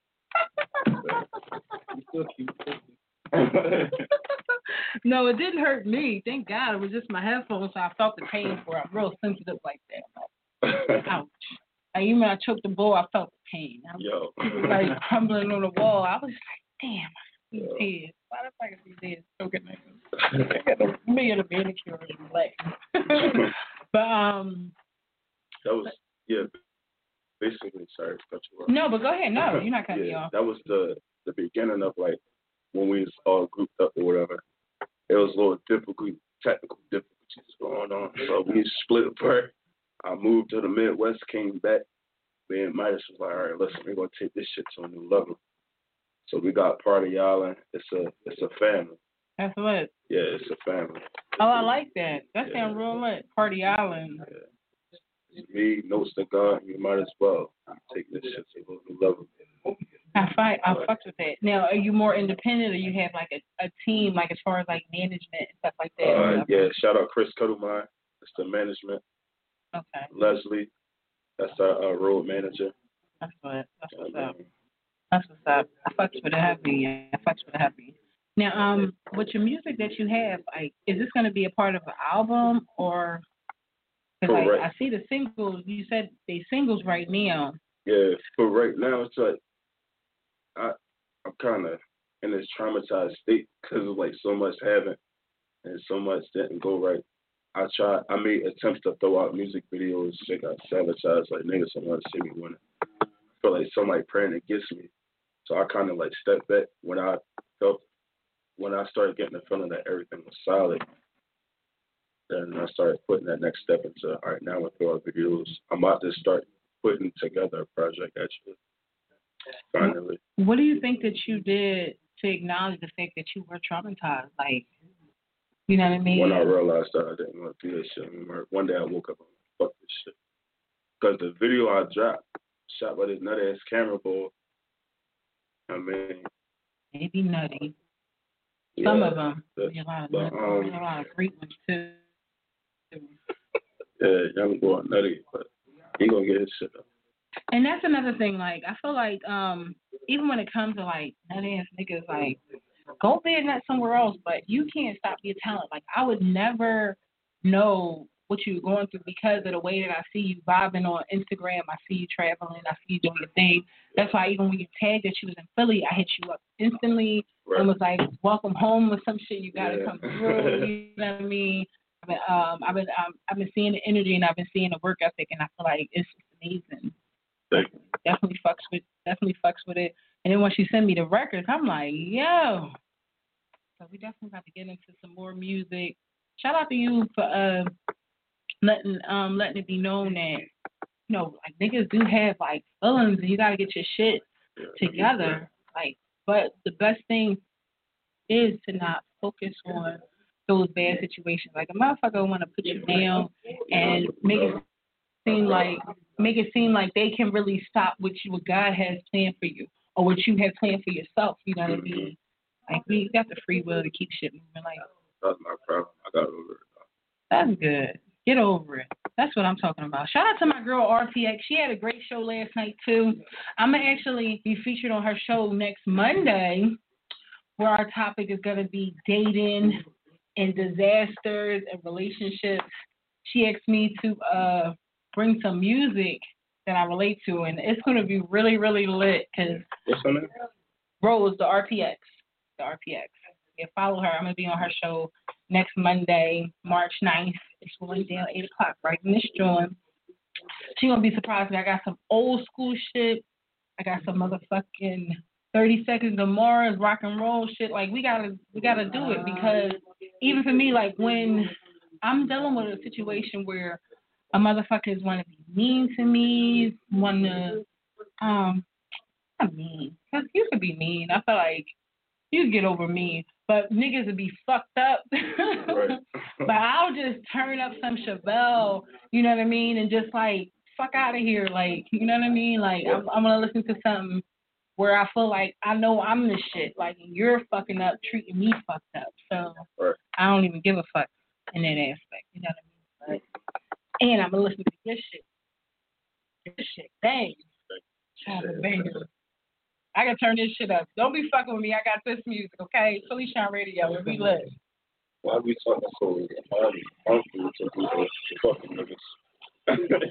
No, it didn't hurt me. Thank God. It was just my headphones, so I felt the pain for it. I'm real sensitive like that. Ouch. Like, even when I choked the bowl, I felt the pain. I was like crumbling on the wall. I was like, damn, these heads. Why the fuck are these heads choking niggas? I got a million of manicure and black. But that was basically, sorry to cut you off. No, but go ahead. No, you're not cutting me off. That was the beginning of like when we was all grouped up or whatever. There was a little technical difficulties going on. So we split apart. I moved to the Midwest, came back. Me and Midas was like, all right, listen, we're gonna take this shit to a new level. So we got Party Island. It's a family. That's what. Yeah, it's a family. Oh, I like that. That sounds real lit. Party Island. Yeah. It's me, Notes to God, you might as well take this shit to a new level. I fucked with that. Now, are you more independent, or you have like a team, like as far as like management and stuff like that? Yeah, shout out Chris Cuddlemine. That's the management. Okay. Leslie, that's our road manager. That's what's up. That's what's up. I fucks with it heavy. Now, with your music that you have, like, is this going to be a part of an album, or? Because like, I see the singles. You said they singles right now. Yeah, but right now it's like I'm kind of in this traumatized state because of like so much happened and so much didn't go right. I made attempts to throw out music videos, shit got sabotaged, like niggas don't want to see me winning. I feel like somebody praying against me. So I kind of like stepped back when I started getting the feeling that everything was solid. Then I started putting that next step into, all right, now I'm going to throw out videos. I'm about to start putting together a project, actually. Finally. What do you think that you did to acknowledge the fact that you were traumatized? Like, you know what I mean? When I realized that I didn't want to do this shit anymore, one day I woke up and fuck this shit. Because the video I dropped, shot by this nut-ass camera boy, I mean... Maybe nutty. Yeah, some of them. There's a lot of great ones, too. Yeah, young boy nutty, but he gonna get his shit up. And that's another thing, like, I feel like, even when it comes to, like, nut-ass niggas, like, go be a nut somewhere else, but you can't stop your talent. Like, I would never know what you're going through because of the way that I see you vibing on Instagram. I see you traveling. I see you doing your thing. That's why even when you tagged that you was in Philly, I hit you up instantly and was like, welcome home with some shit. You got to come through. You know what I mean? I've been seeing the energy and I've been seeing the work ethic, and I feel like it's amazing. Definitely fucks with it. And then once you send me the records, I'm like, yo. So we definitely got to get into some more music. Shout out to you for letting it be known that, you know, like, niggas do have like feelings and you gotta get your shit together. Like, but the best thing is to not focus on those bad situations. Like, a motherfucker wanna put you down and make it seem like they can really stop what God has planned for you or what you have planned for yourself. You know what I mean? Like, we got the free will to keep shit moving. Like, that's my problem. I got over it. That's good. Get over it. That's what I'm talking about. Shout out to my girl RTX. She had a great show last night too. I'm gonna actually be featured on her show next Monday, where our topic is gonna be dating and disasters and relationships. She asked me to bring some music that I relate to, and it's going to be really, really lit. Cause what's her name? Rose, the RPX. Yeah, follow her. I'm going to be on her show next Monday, March 9th. It's going down 8 o'clock, right in this joint. She going to be surprised me. I got some old school shit. I got some motherfucking 30 Seconds to Mars rock and roll shit. Like, we gotta do it, because even for me, like, when I'm dealing with a situation where a motherfuckers want to be mean to me, want to, not mean, because you could be mean. I feel like you get over me, but niggas would be fucked up. Right. But I'll just turn up some Chevelle, you know what I mean, and just like fuck out of here, like, you know what I mean. Like, I'm gonna listen to something where I feel like I know I'm the shit, like, and you're fucking up, treating me fucked up. So Right. I don't even give a fuck in that aspect, you know what I mean. But, and I'm gonna listen to this shit, bang, bang. I can turn this shit up. Don't be fucking with me. I got this music, okay? Philly Shine Radio, we lit. Why we talking so harmful to people? Fucking niggas.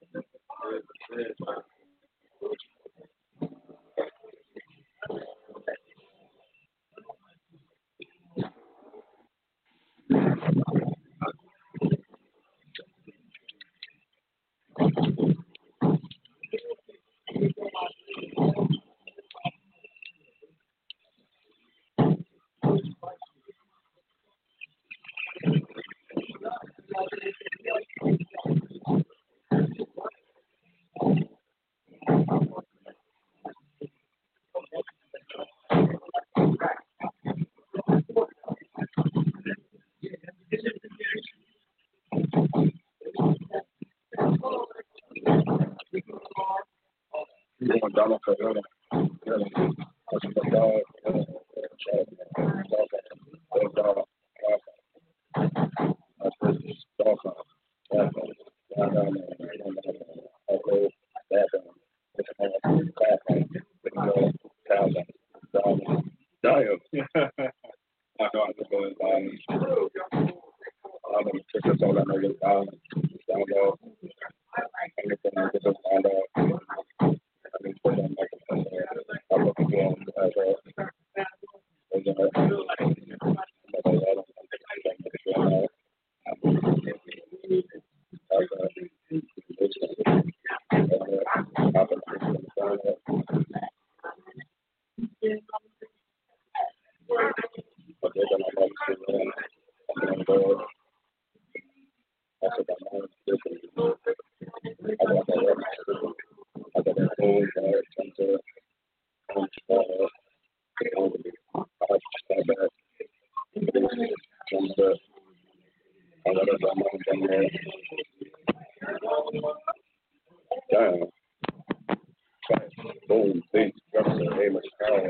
Donald Corona. Boom, thanks, Professor Amos Powell.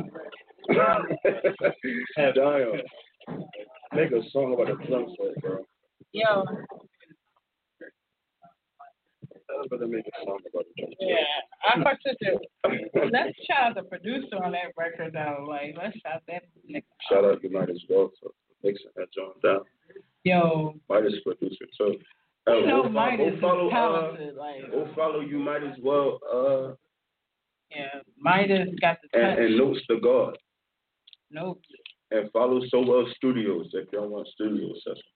Damn. Make a song about a drum set, bro. Yo. I'm gonna make a song about a drum set. Yeah, I fucked with it. Let's shout out the producer on that record, though. Like, let's shout that nigga. Shout out to Midas well for mixing that joint down. Yo. Midas producer too. You know Midas is talented. Go follow you Midas well. Yeah, Midas got the touch. And Notes to God. Nope. And follow So Well Studios if y'all want studio sessions.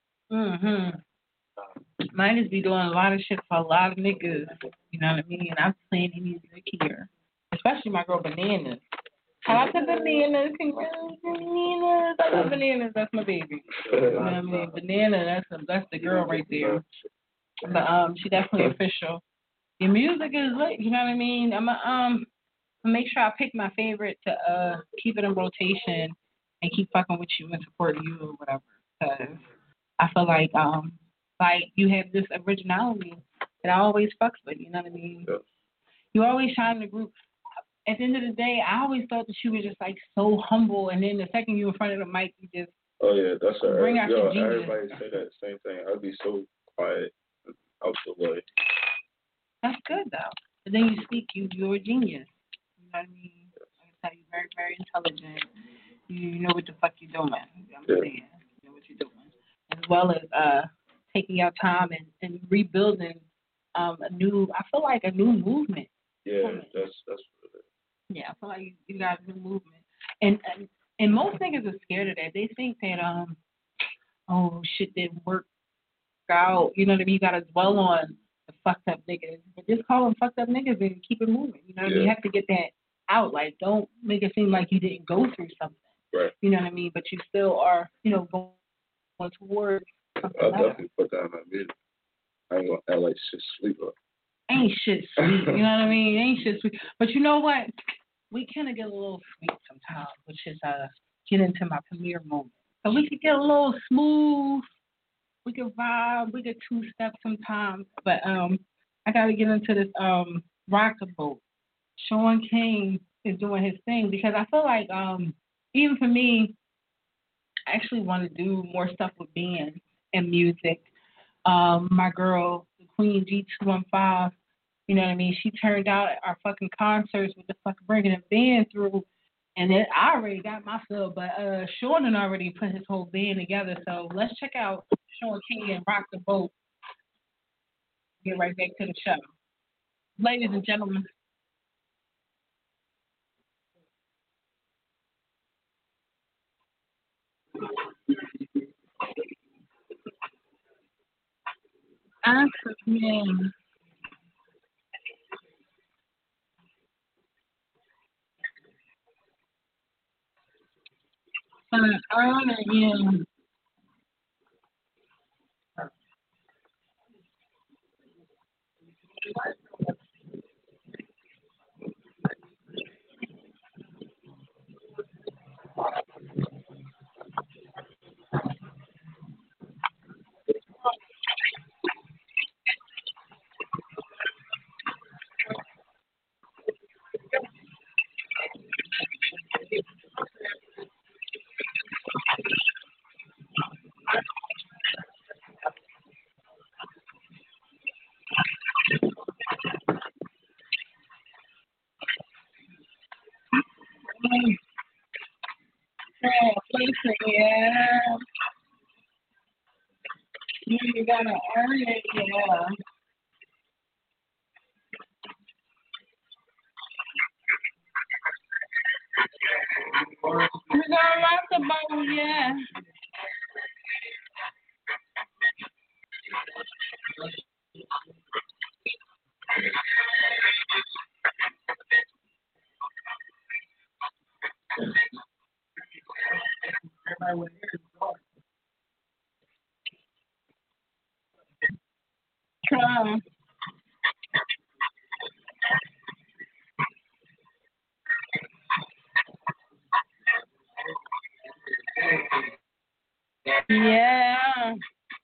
Midas be doing a lot of shit for a lot of niggas. You know what I mean? I'm playing any music here. Especially my girl Bananas. Shout out to Bananas. Bananas. I love Bananas. That's my baby. You know what I mean? Banana, that's the girl right there. But she definitely official. Your music is lit, you know what I mean? I'm gonna make sure I pick my favorite to keep it in rotation and keep fucking with you and supporting you or whatever. Cause I feel like you have this originality that I always fucks with, you know what I mean? Yeah. You always shine in the group. At the end of the day, I always thought that you were just like so humble, and then the second you were in front of the mic, you just that's all right. bring out your genius. Everybody say that same thing. I'd be so quiet, out the way. That's good though. But then you speak, you're a genius. You know what I mean? I can tell you very, very intelligent. You know what the fuck you're doing. You know what I'm saying? You know what you're doing. As well as taking your time and rebuilding a new. I feel like a new movement. Yeah, that's what it is. Yeah, I feel like you got a new movement, and most niggas are scared of that. They think that oh shit didn't work out. You know what I mean? You gotta dwell on the fucked up niggas, but just call them fucked up niggas and keep it moving. You know what I mean? You have to get that out. Like, don't make it seem like you didn't go through something. Right. You know what I mean? But you still are, going towards something I'll better. definitely put down that music. I ain't gonna act like shit sleeper. Ain't shit sweet. You know what I mean? Ain't shit sweet. But you know what? We kind of get a little sweet sometimes, which is get into my premiere moment. So we could get a little smooth. We could vibe. We could two-step sometimes. But I got to get into this rocker boat. Sean King is doing his thing because I feel like even for me, I actually want to do more stuff with bands and music. My girl, the Queen G215, you know what I mean? She turned out at our fucking concerts with the fucking bringing a band through. And then I already got my fill, but Sean had already put his whole band together. So let's check out Sean King and Rock the Boat. Get right back to the show. Ladies and gentlemen. Man. Honor him. Yeah. You gotta earn it, yeah. You gotta rock the boat, yeah. Try. Yeah.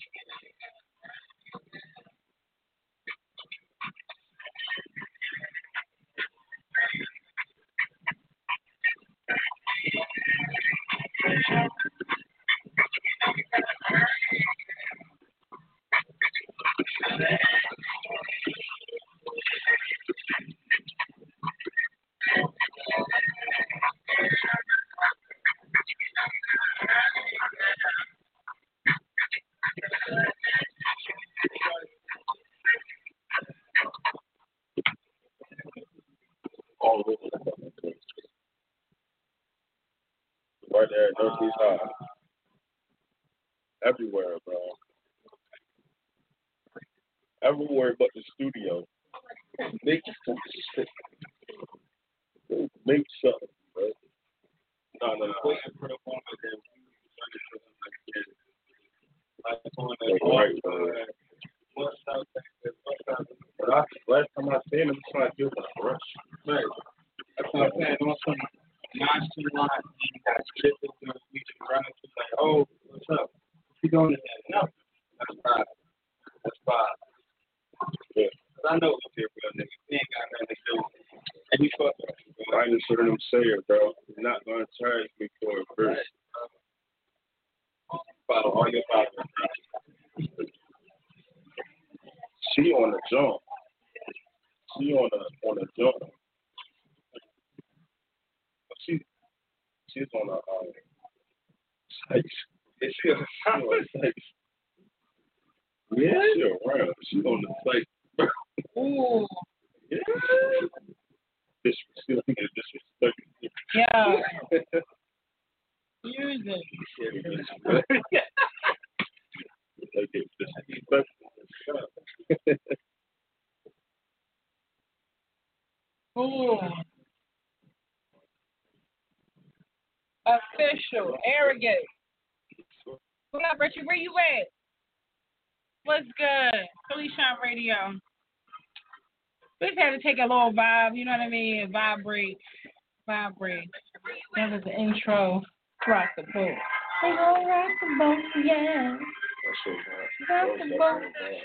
All over the fucking place. Right there, Northeast High. Everywhere, bro. Everywhere but the studio. Make some shit. Make something, bro. No. Waiting for the moment that last time I seen him, trying to do was a rush. Right. That's what I'm saying. On some nonchalant, you got shit that's going to be running to like, oh, what's up? You doing it? No. That's fine. Yeah. Cause I know what's here for a nigga. We ain't got nothing to do. And you fuck up. I just heard him say it, bro. You're not going to charge me for it first. Follow all your followers. She on the jump. She on the jump. She's on a site. Is she on a site? Yeah, she around. She's on the site. Ooh. Yeah. Disrespect. Yeah. Music. Ooh. Official. Arrogant. What up, Richie? Where you at? What's good? Philly Shine Radio. We just had to take a little vibe, you know what I mean? Vibrate. That was the intro. Rock the boat. We gonna rock the boat, yeah. Rock the boat.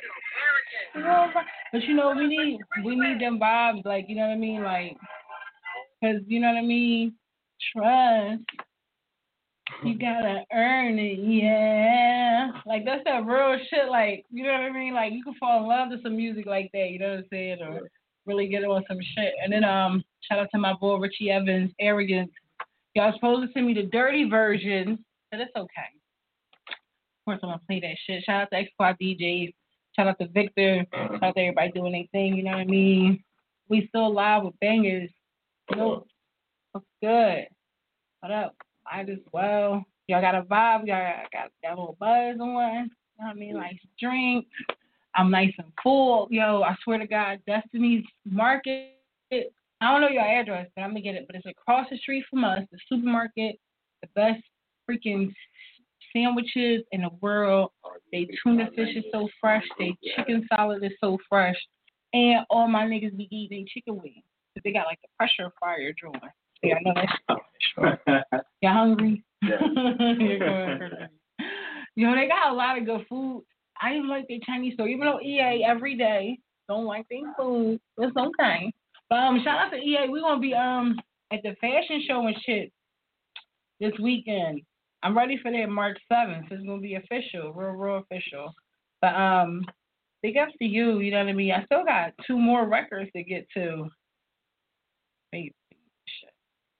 But you know, we need them vibes, like, you know what I mean? Like, cause you know what I mean? Trust. You gotta earn it, yeah. Like, that's that real shit, like, you know what I mean? Like, you can fall in love with some music like that, you know what I'm saying? Or really get on some shit. And then, shout out to my boy Richie Evans, Arrogance. Y'all supposed to send me the dirty version, but it's okay. Of course, I'm gonna play that shit. Shout out to X Squad DJs. Shout out to Victor. Shout out to everybody doing their thing, you know what I mean? We still live with bangers. No, what's good? What up? Might as well. Y'all got a vibe. Y'all got a little buzz on. You know what I mean? Nice drink. I'm nice and full. Yo, I swear to God, Destiny's Market. I don't know your address, but I'm going to get it. But it's across the street from us, the supermarket, the best freaking sandwiches in the world. They tuna fish is so fresh. They chicken salad is so fresh. And all my niggas be eating chicken wings. They got like the pressure fryer joint. Yeah, I know that's you hungry? Yeah. You're going crazy. Yo, they got a lot of good food. I even like their Chinese store, even though EA every day don't like their food. It's okay. But shout out to EA. We're gonna be at the fashion show and shit this weekend. I'm ready for that March 7th. It's gonna be official, real official. But big ups to you. You know what I mean? I still got 2 more records to get to. Baby, shit.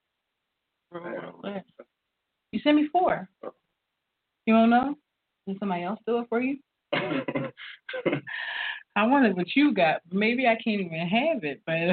You sent me 4. You don't know? Did somebody else do it for you? I wanted what you got. Maybe I can't even have it, but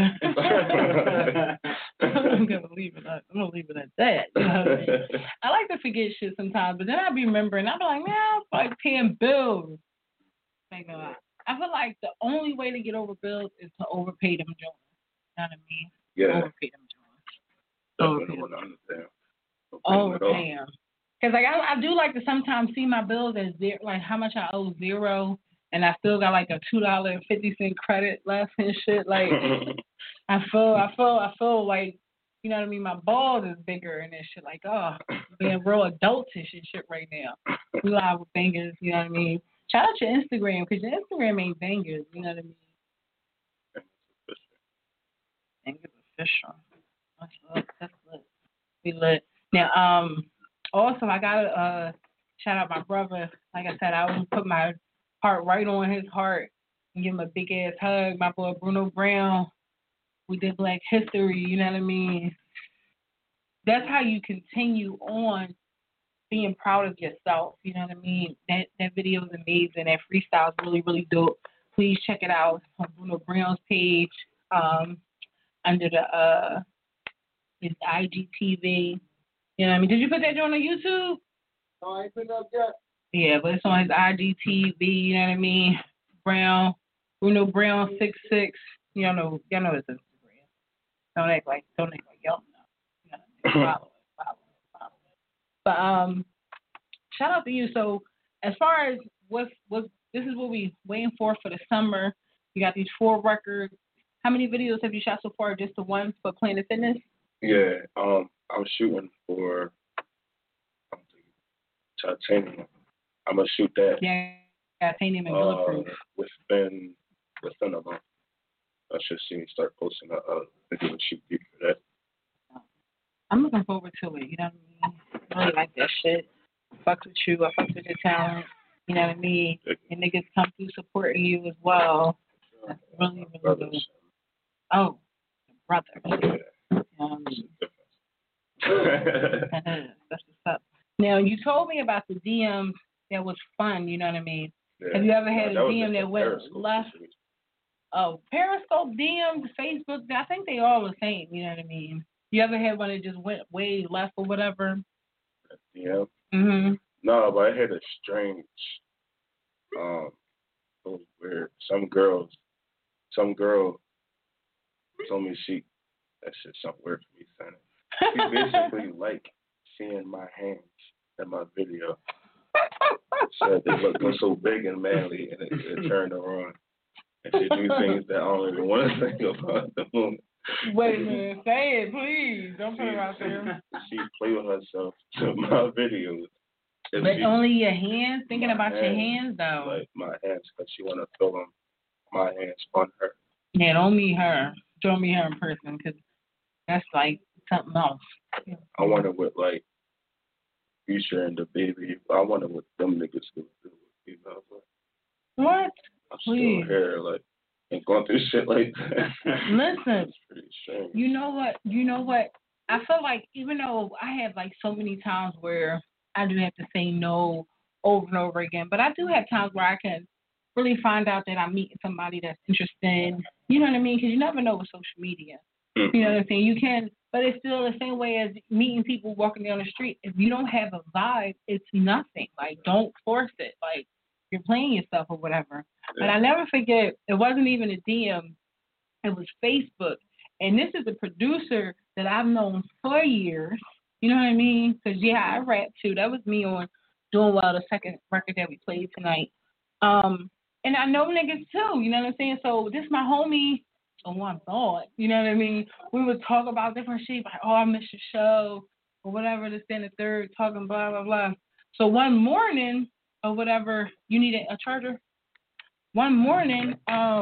I'm gonna leave it at that. You know what I mean? I like to forget shit sometimes, but then I be remembering. I be like, man, I'm like paying bills. Like, I feel like the only way to get over bills is to overpay them joints. You know what I mean? Yeah. Overpay them joints. Overpay them. Because like I do like to sometimes see my bills as zero, like how much I owe zero, and I still got like a $2.50 credit left and shit. Like I feel like, you know what I mean. My balls is bigger and this shit. Like, oh, being real adultish and shit right now. We live with bangers, you know what I mean. Shout out your Instagram, because your Instagram ain't bangers, you know what I mean. Bangers official. That's lit. We lit. Now, also, I gotta shout out my brother. Like I said, I would put my heart right on his heart and give him a big ass hug. My boy Bruno Brown. We did Black History. You know what I mean? That's how you continue on being proud of yourself. You know what I mean? That video is amazing. That freestyle is really, really dope. Please check it out on Bruno Brown's page under the his IGTV. You know what I mean? Did you put that on YouTube? No, I ain't put it up yet. Yeah, but it's on his IGTV, you know what I mean? Bruno Brown 66. Y'all know his Instagram. Don't act like y'all know. You know what I mean? Follow it. But shout out to you. So as far as what's this is what we waiting for the summer. You got these 4 records. How many videos have you shot so far? Just the one for Planet Fitness? Yeah, I was shooting for Titanium. I'm gonna shoot that. Yeah, Titanium and Bulletproof. Within a month. I should see me start posting a video and shoot deep for that. I'm looking forward to it. You know what I mean? I really like that shit. I fucked with you. I fucked with your talent. You know what I mean? And niggas come through supporting you as well. That's really, really good. Oh, brother. That's what's up. Now, you told me about the DM that was fun, you know what I mean? Yeah. Have you ever had a DM that went left? Periscope, DM, Facebook, I think they all the same, you know what I mean? You ever had one that just went way left or whatever? Yeah. Mhm. No, but I had a strange, it was weird. Some girl told me that shit's something weird for me, son. She basically like seeing my hands in my video. So they look so big and manly, and it turned her on. And she do things that I don't even want to think about the moment. Wait a minute, say it, please. Don't put it out there. She play with herself to my videos. But only your hands? Thinking about your hands, though. Like my hands, because she want to film my hands on her. Yeah, don't meet her. Show me her in person, because that's like something else. I wonder what, like, Future and the Baby, I wonder what them niggas do with females. What? I'm Please. still here, like, and going through shit like that. Listen, It's pretty strange. you know what? I feel like even though I have like so many times where I do have to say no over and over again, but I do have times where I can really find out that I'm meeting somebody that's interested. You know what I mean? Because you never know with social media. Mm-hmm. You know what I'm saying? You can, but it's still the same way as meeting people walking down the street. If you don't have a vibe, it's nothing. Like, don't force it. Like, you're playing yourself or whatever. Yeah. And I never forget, it wasn't even a DM. It was Facebook. And this is a producer that I've known for years. You know what I mean? Because, yeah, I rap, too. That was me on Doing Well, the second record that we played tonight. And I know niggas, too. You know what I'm saying? So this my homie. On one thought, you know what I mean? We would talk about different shit, like, oh, I missed your show, or whatever, this, then the third, talking blah, blah, blah. So one morning, or whatever, you need a charger? One morning,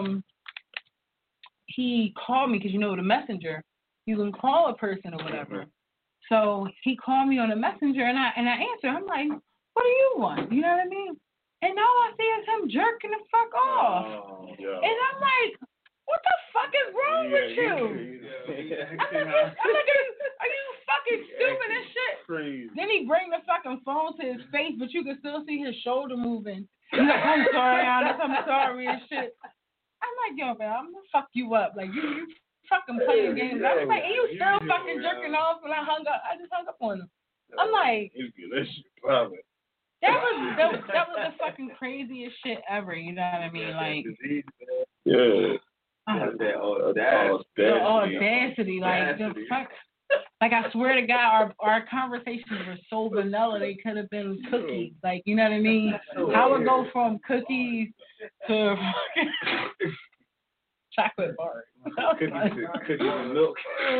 he called me, because you know the messenger, you can call a person or whatever. So he called me on the messenger, and I answered. I'm like, what do you want? You know what I mean? And all I see is him jerking the fuck off. And I'm like, what the fuck is wrong with you? I'm like, are you fucking stupid and shit? Crazy. Then he bring the fucking phone to his face, but you can still see his shoulder moving. He's like, I'm sorry, honest, I'm sorry and shit. I'm like, yo, man, I'm gonna fuck you up. Like, you fucking playing games. I was like, and you still fucking jerking off, and I just hung up on him. I'm like, that was the fucking craziest shit ever, you know what I mean? Like, yeah. The audacity, like the fuck. Like, I swear to God, our conversations were so vanilla they could have been cookies. Like, you know what I mean? How would go from cookies to chocolate bars. Cookies and milk.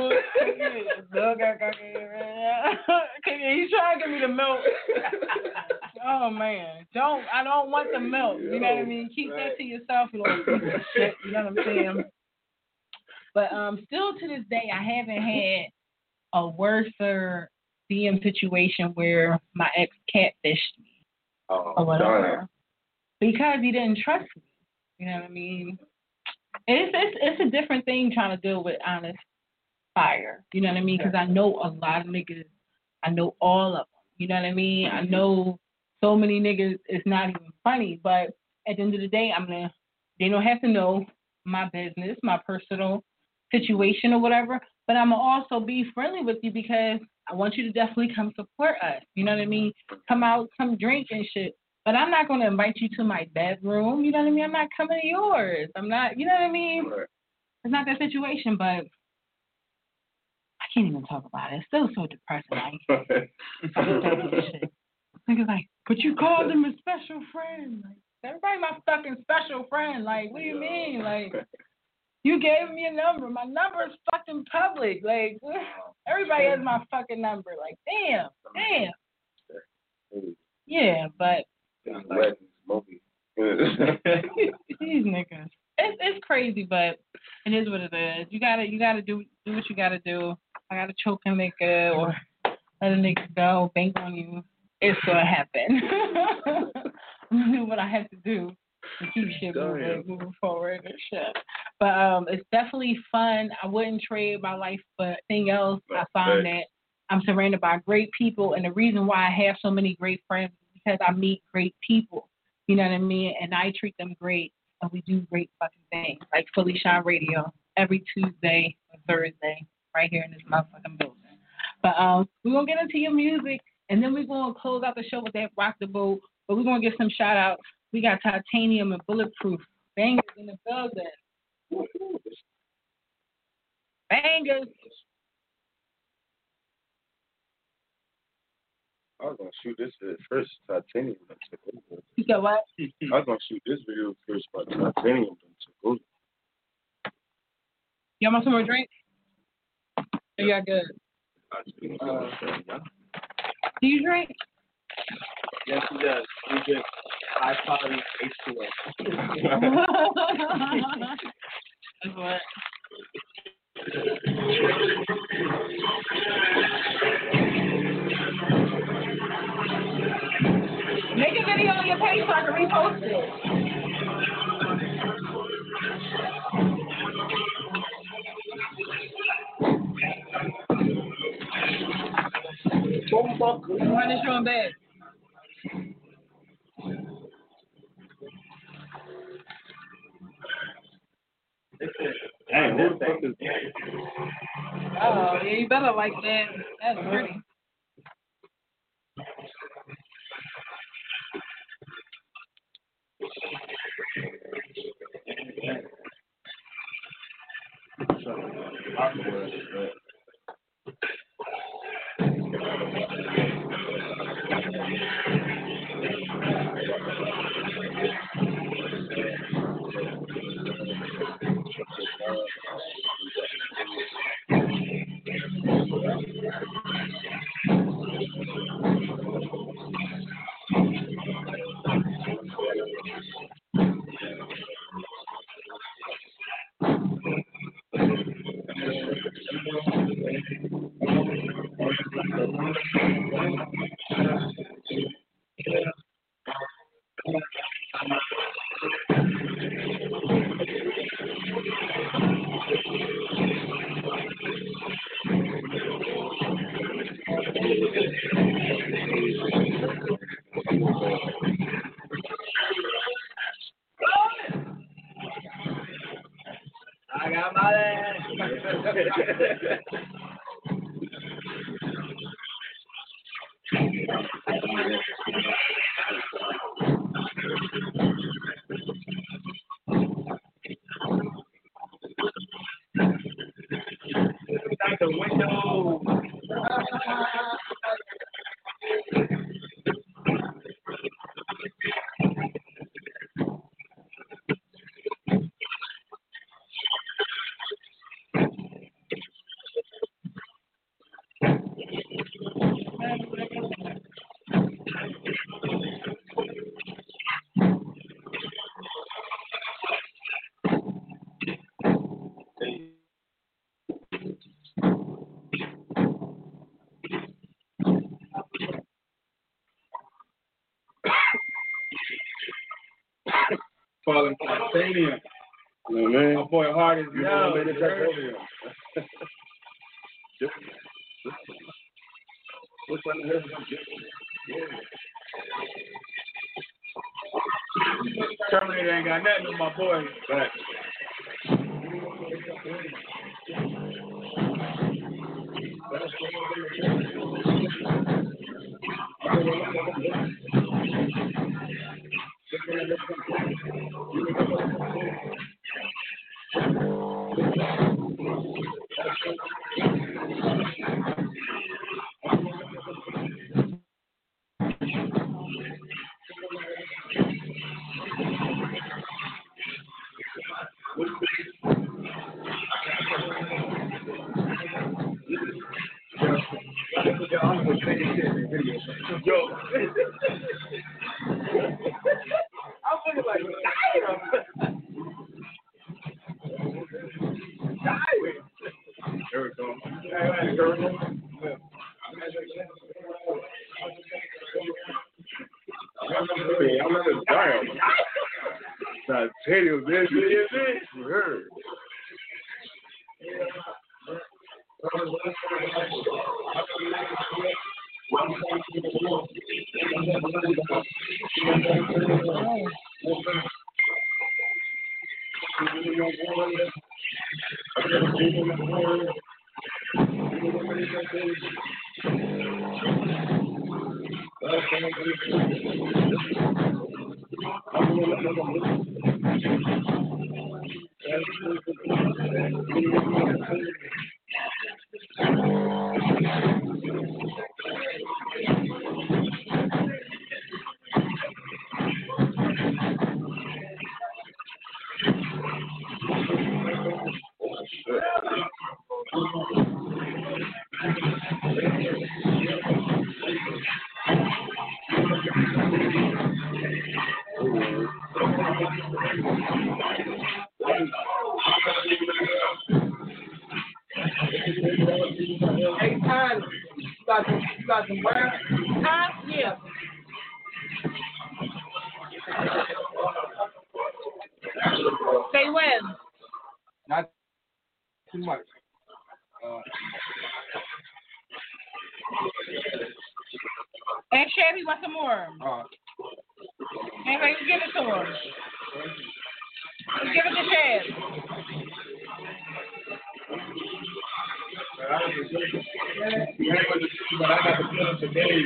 He's trying to give me the milk. Oh man, I don't want the milk. You know what I mean? Keep that to yourself, you little piece of shit. You know what I'm saying? But still to this day, I haven't had a worser DM situation where my ex catfished me or whatever because he didn't trust me. You know what I mean? It's a different thing trying to deal with honest fire. You know what I mean? Because I know a lot of niggas. I know all of them. You know what I mean? I know so many niggas. It's not even funny. But at the end of the day, they don't have to know my business, my personal situation or whatever. But I'm going to also be friendly with you because I want you to definitely come support us. You know what I mean? Come out, come drink and shit. But I'm not going to invite you to my bedroom. You know what I mean? I'm not coming to yours. I'm not, you know what I mean? It's not that situation, but I can't even talk about it. It's still so depressing. Like, shit. Niggas like, but you called him a special friend. Like, everybody my fucking special friend. Like, what do you mean? Like, you gave me a number. My number is fucking public. Like, everybody has my fucking number. Like, damn. Yeah, but these niggas. It's crazy, but it is what it is. You gotta do what you gotta do. I gotta choke a nigga or let a nigga go, bank on you. It's gonna happen. I'm gonna do what I have to do to keep shit moving forward and shit. But it's definitely fun. I wouldn't trade my life for anything else. I find that I'm surrounded by great people, and the reason why I have so many great friends is because I meet great people. You know what I mean? And I treat them great. and we do great fucking things like Fully Shine Radio every Tuesday and Thursday right here in this motherfucking building. But we're gonna get into your music, and then we're gonna close out the show with that Rock the Boat. But we're gonna give some shout outs. We got Titanium and Bulletproof bangers in the building. Bangers. I was gonna shoot this first. Titanium. You said what? I was gonna shoot this video first, but Titanium. Y'all want some more drinks? Or y'all good? Do you drink? Yes, he does. He just high quality H2O. That's what. Make a video on your page so I can repost it. I'm running through in bed. Hey, who the fuck is Oh, yeah, you better like that. That's pretty. I got my ass. Out the window. Falling Titanium. man? My boy Hard is You now. know what I made it back earlier. Which one is Terminator ain't got nothing on my boy. Right. Yo. I'm looking like, damn. There we go. I'm not a giant. Titanium, this is her. Hey, Ty, you got some brown? Huh? Yeah. Say when. Not too much. And Chevy wants some more. Anyway, give it to him. Give it to Chad. But I got to finish today.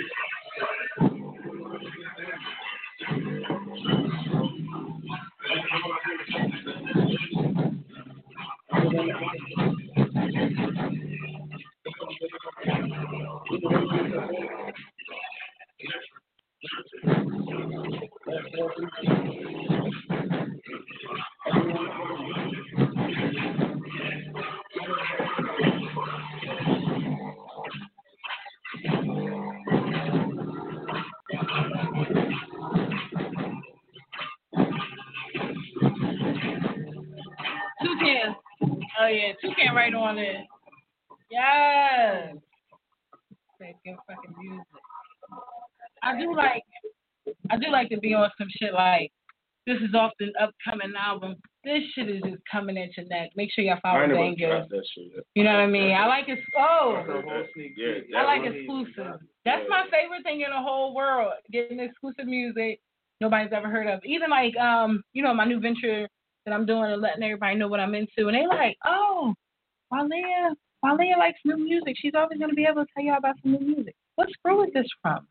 Toucan. Oh yeah, Toucan right on it. Yes. Say good fucking music. I do like to be on some shit like this is off the upcoming album. This shit is just coming at your neck. Make sure y'all follow Bangers. You know what I mean? I like it. Oh, I like exclusive. That's my favorite thing in the whole world. Getting exclusive music nobody's ever heard of. Even like my new venture that I'm doing and letting everybody know what I'm into. And they like, oh, Waleah likes new music. She's always gonna be able to tell y'all about some new music. What screw is this from?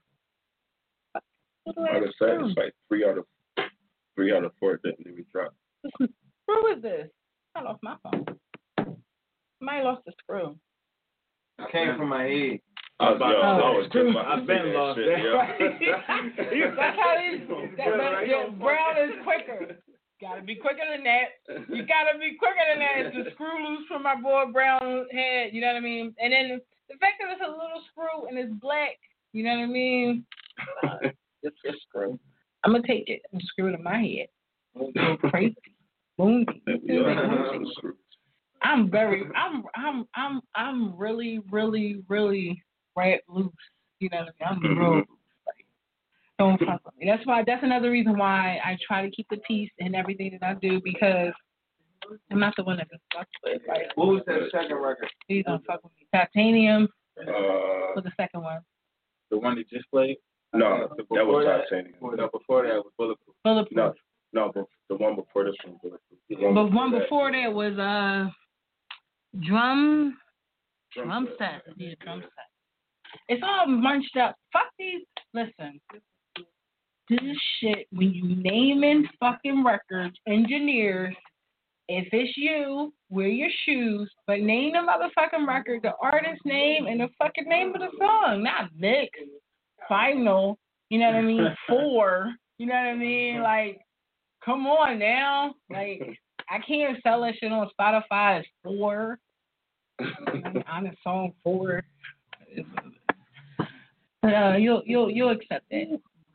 It's like 3 out of 4 didn't even drop. Screw is this? I lost my phone. Somebody lost the screw. It came from my head. I've been lost shit, That's how it is. Brown is quicker. Gotta be quicker than that. You gotta be quicker than that. It's the screw loose from my boy Brown head, you know what I mean? And then the fact that it's a little screw and it's black, you know what I mean? It's a screw. I'm gonna take it and screw it in my head. Crazy. Mooney. I'm really, really, really right loose. You know what I mean? I'm real loose. Like, don't fuck with me. That's another reason why I try to keep the peace in everything that I do, because I'm not the one that gets fucked with. Like, what was that second record? Please don't fuck with me. Titanium was the second one. The one that just played? No, that was Titanium. No, before that was Bulletproof. Bulletproof. No, but the one before this one was Bulletproof. But one before that was drum set. Yeah, drum set. It's all munched up. Fuck these. Listen, this shit, when you naming fucking records, engineers, if it's you, wear your shoes, but name the motherfucking record, the artist name, and the fucking name of the song, not mix, final, you know what I mean, 4, you know what I mean, like, come on now, like, I can't sell that shit on Spotify as 4, on a song 4, you'll accept that.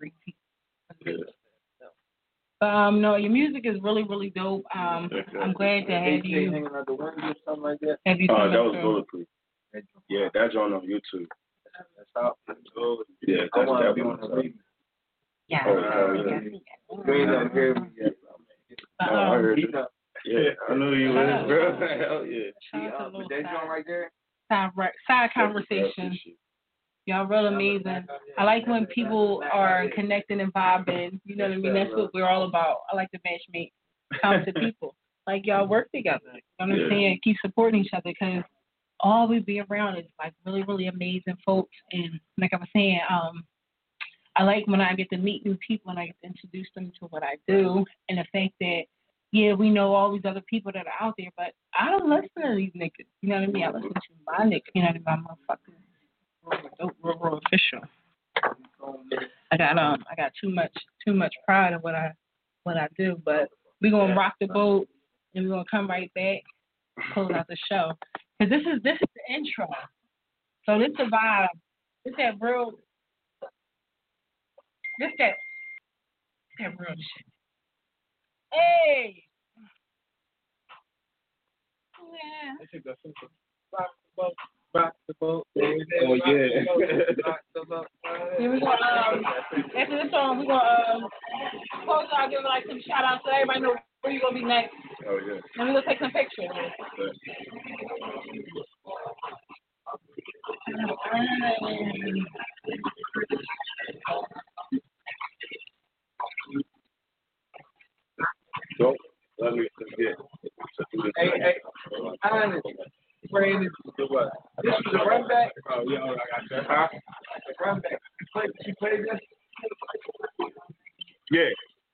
No, your music is really, really dope. I'm glad to have you. Hanging out the window or something like that. Have you that was Bulletproof. Yeah, that's on YouTube. That's how. Yeah, I that's want to that be one. on the radio. Yeah. You ain't never heard me yet. No, I heard you. Yeah, I knew you was, bro. Hell yeah. But that joint right there. Side conversation. Y'all real amazing. I like when people are connecting and vibing. You know what I mean? That's what we're all about. I like to matchmake talented people. like y'all work together. You know what I'm saying? Keep supporting each other because all we be around is like really, really amazing folks. And like I was saying, I like when I get to meet new people and I get to introduce them to what I do. And the fact that, yeah, we know all these other people that are out there, but I don't listen to these niggas. You know what I mean? I listen to my niggas. You know what I mean? My motherfucking real official. I got too much pride in what I do, but we're gonna rock the boat and we're gonna come right back and close out the show. Cause this is the intro. So this the vibe. This that real that real shit. Hey. Yeah. Rock the boat. Oh yeah. Here we go. After this song, we're gonna close out, give like some shout outs so everybody know where you're gonna be next. Oh yeah. And we're gonna take some pictures. Don't let me forget. Hey, honest. Brandon, what? This is the run back. Oh yeah, I got that. Huh? The run back. You played this? Yeah.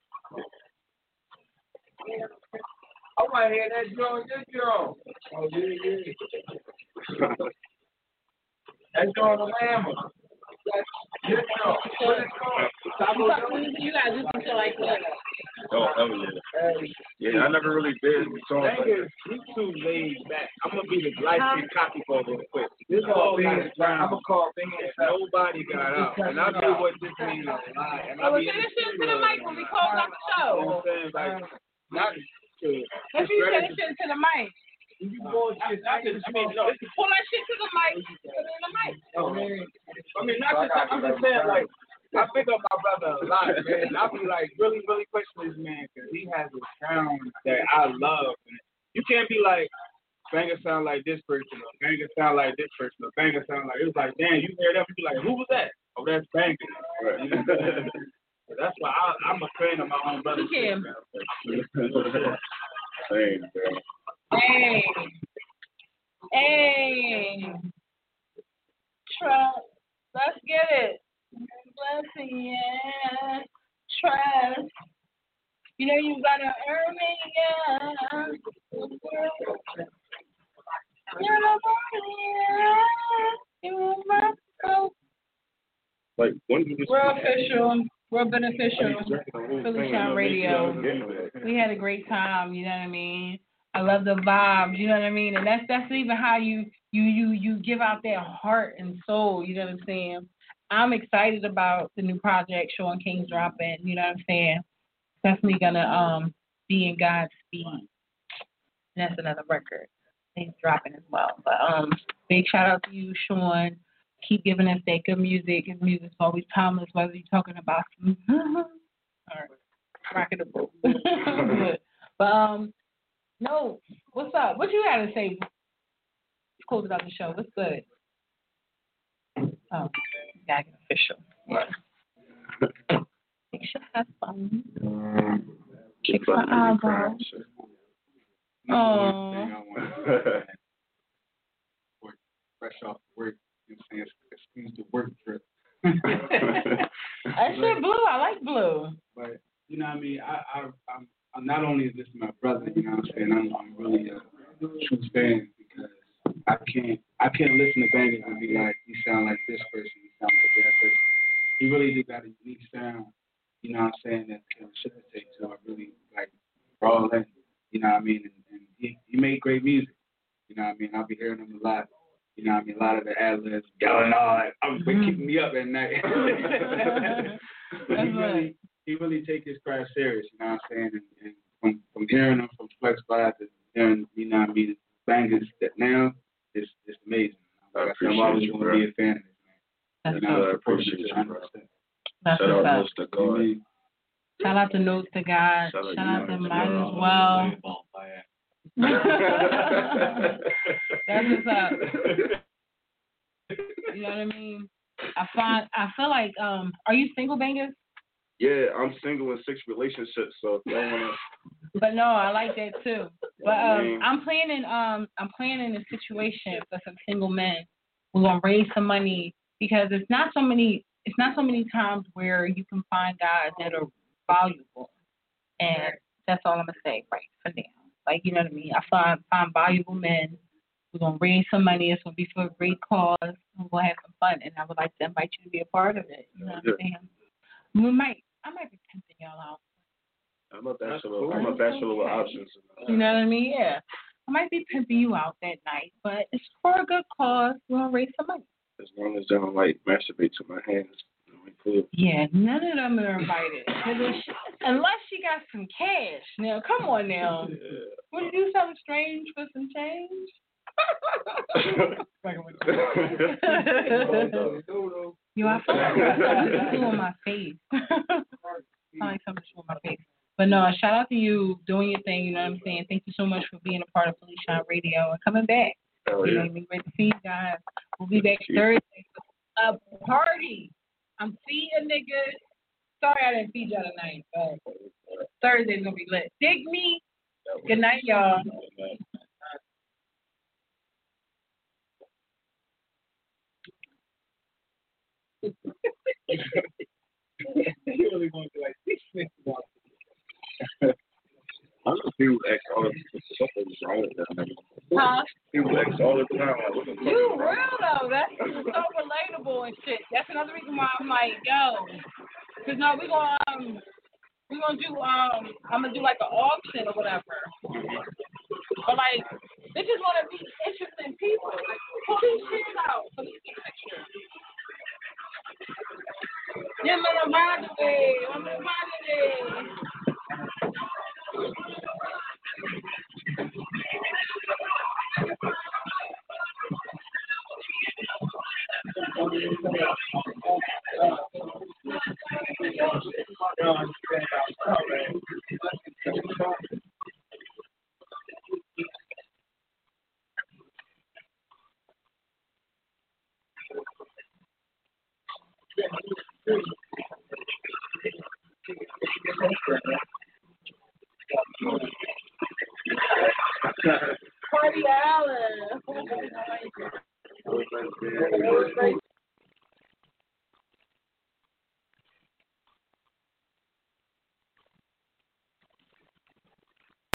I want to hear that drum. This drum. Oh yeah. That's drum the Lamb. This drum. What is drum? You gotta do some shit like that. Oh yeah. Yeah, I never really did songs like Niggas, you too laid back. I'm gonna be the light-skinned copy for real quick. This all being I'm gonna call things nobody got out. And I know what this means a lot. And Well, send this shit to the mic when we close out the show. You know what I'm saying? Like, not to If you send this shit to the mic. you bullshit. I mean, Pull that shit to the mic. Put it in the mic. I mean, not just, I'm just saying, like, I pick up my brother a lot, man. And I be like, really, really questioning this man because he has a sound that I love. And you can't be like, banger sound like this person, or banger sound like this person, or banger sound like, it was like, damn, you hear that? You be like, who was that? Oh, that's banger. Right. You know? So that's why I'm a fan of my own brother. Same, girl. Hey. Trust. Let's get it. Blessing, yeah. Trust. You know you gotta earn it, yeah. Like when did this We're official. We're beneficial. Philly Sound Radio. We had a great time. You know what I mean? I love the vibes. You know what I mean? And that's even how you give out that heart and soul. You know what I'm saying? I'm excited about the new project Sean King's dropping. You know what I'm saying? Definitely gonna be in God's speed. And that's another record he's dropping as well. But big shout out to you, Sean. Keep giving us that good music. His music's always timeless, whether you're talking about some or rocking the boat. But no, what's up? What you gotta say? Let's close it out the show. What's good? Oh, gotta get official. You should have fun. Kick my eyebrows. Oh. Fresh off work, you know what I'm saying? Excuse the work trip. That shit blue. I like blue. But you know what I mean? I'm not only is this my brother, you know what I'm saying? I'm really a true fan because I can't listen to bangers and be like, you sound like this person, you sound like that person. He really do got a unique sound, you know what I'm saying, that can reciprocate to a really like raw legend, you know what I mean? And he made great music, you know what I mean? I'll be hearing him a lot. You know what I mean? A lot of the ad-libs going on. Been keeping me up at night. He really take his craft serious, you know what I'm saying? And from hearing him from Flex 5 to hearing, you know what I mean, bangers that now, it's amazing. I'm always going to be a fan of this, man. You know, I appreciate you. That's Shout out Notes to God. Shout out to Notes to God. Shout out to mine as well. That's what's up. You know what I mean? I feel like are you single, Bangers? Yeah, I'm single in 6 relationships, so if y'all wanna But no, I like that too. But I'm planning a situation for some single men. We're gonna raise some money because it's not so many times where you can find guys that are valuable, and that's all I'm gonna say right for now. Like, you know what I mean? I find valuable men. We're gonna raise some money. It's gonna be for a great cause. We're gonna have some fun, and I would like to invite you to be a part of it. You know what I'm saying? I might be pimping y'all out. I'm a bachelor with options. You know what I mean? Yeah. I might be pimping you out that night, but it's for a good cause. We're gonna raise some money. As long as they don't like masturbate to my hands. Cool. Yeah, none of them are invited. Unless she got some cash. Now, come on now. Would you do something strange for some change? Yo, I feel like something on my face. I like something on my face. But no, shout out to you doing your thing, you know what I'm saying? Thank you so much for being a part of Police Shine Radio and coming back. Oh, you yeah. know what I mean? Great to see you guys. We'll be back Thursday for a party. I'm feeding niggas. Sorry I didn't feed y'all tonight, but Thursday's gonna be lit. Dig me. Good night, y'all. You really want to be like, this nigga. I know people ask all the time. Huh? People ask all the time. You real though. That's so relatable and shit. That's another reason why I'm like, yo, cause no, we're gonna do I'm gonna do like an auction or whatever. But like, bitches wanna be interesting people. Like, pull these shit out for these pictures. Yeah, I'm gonna Party Allen.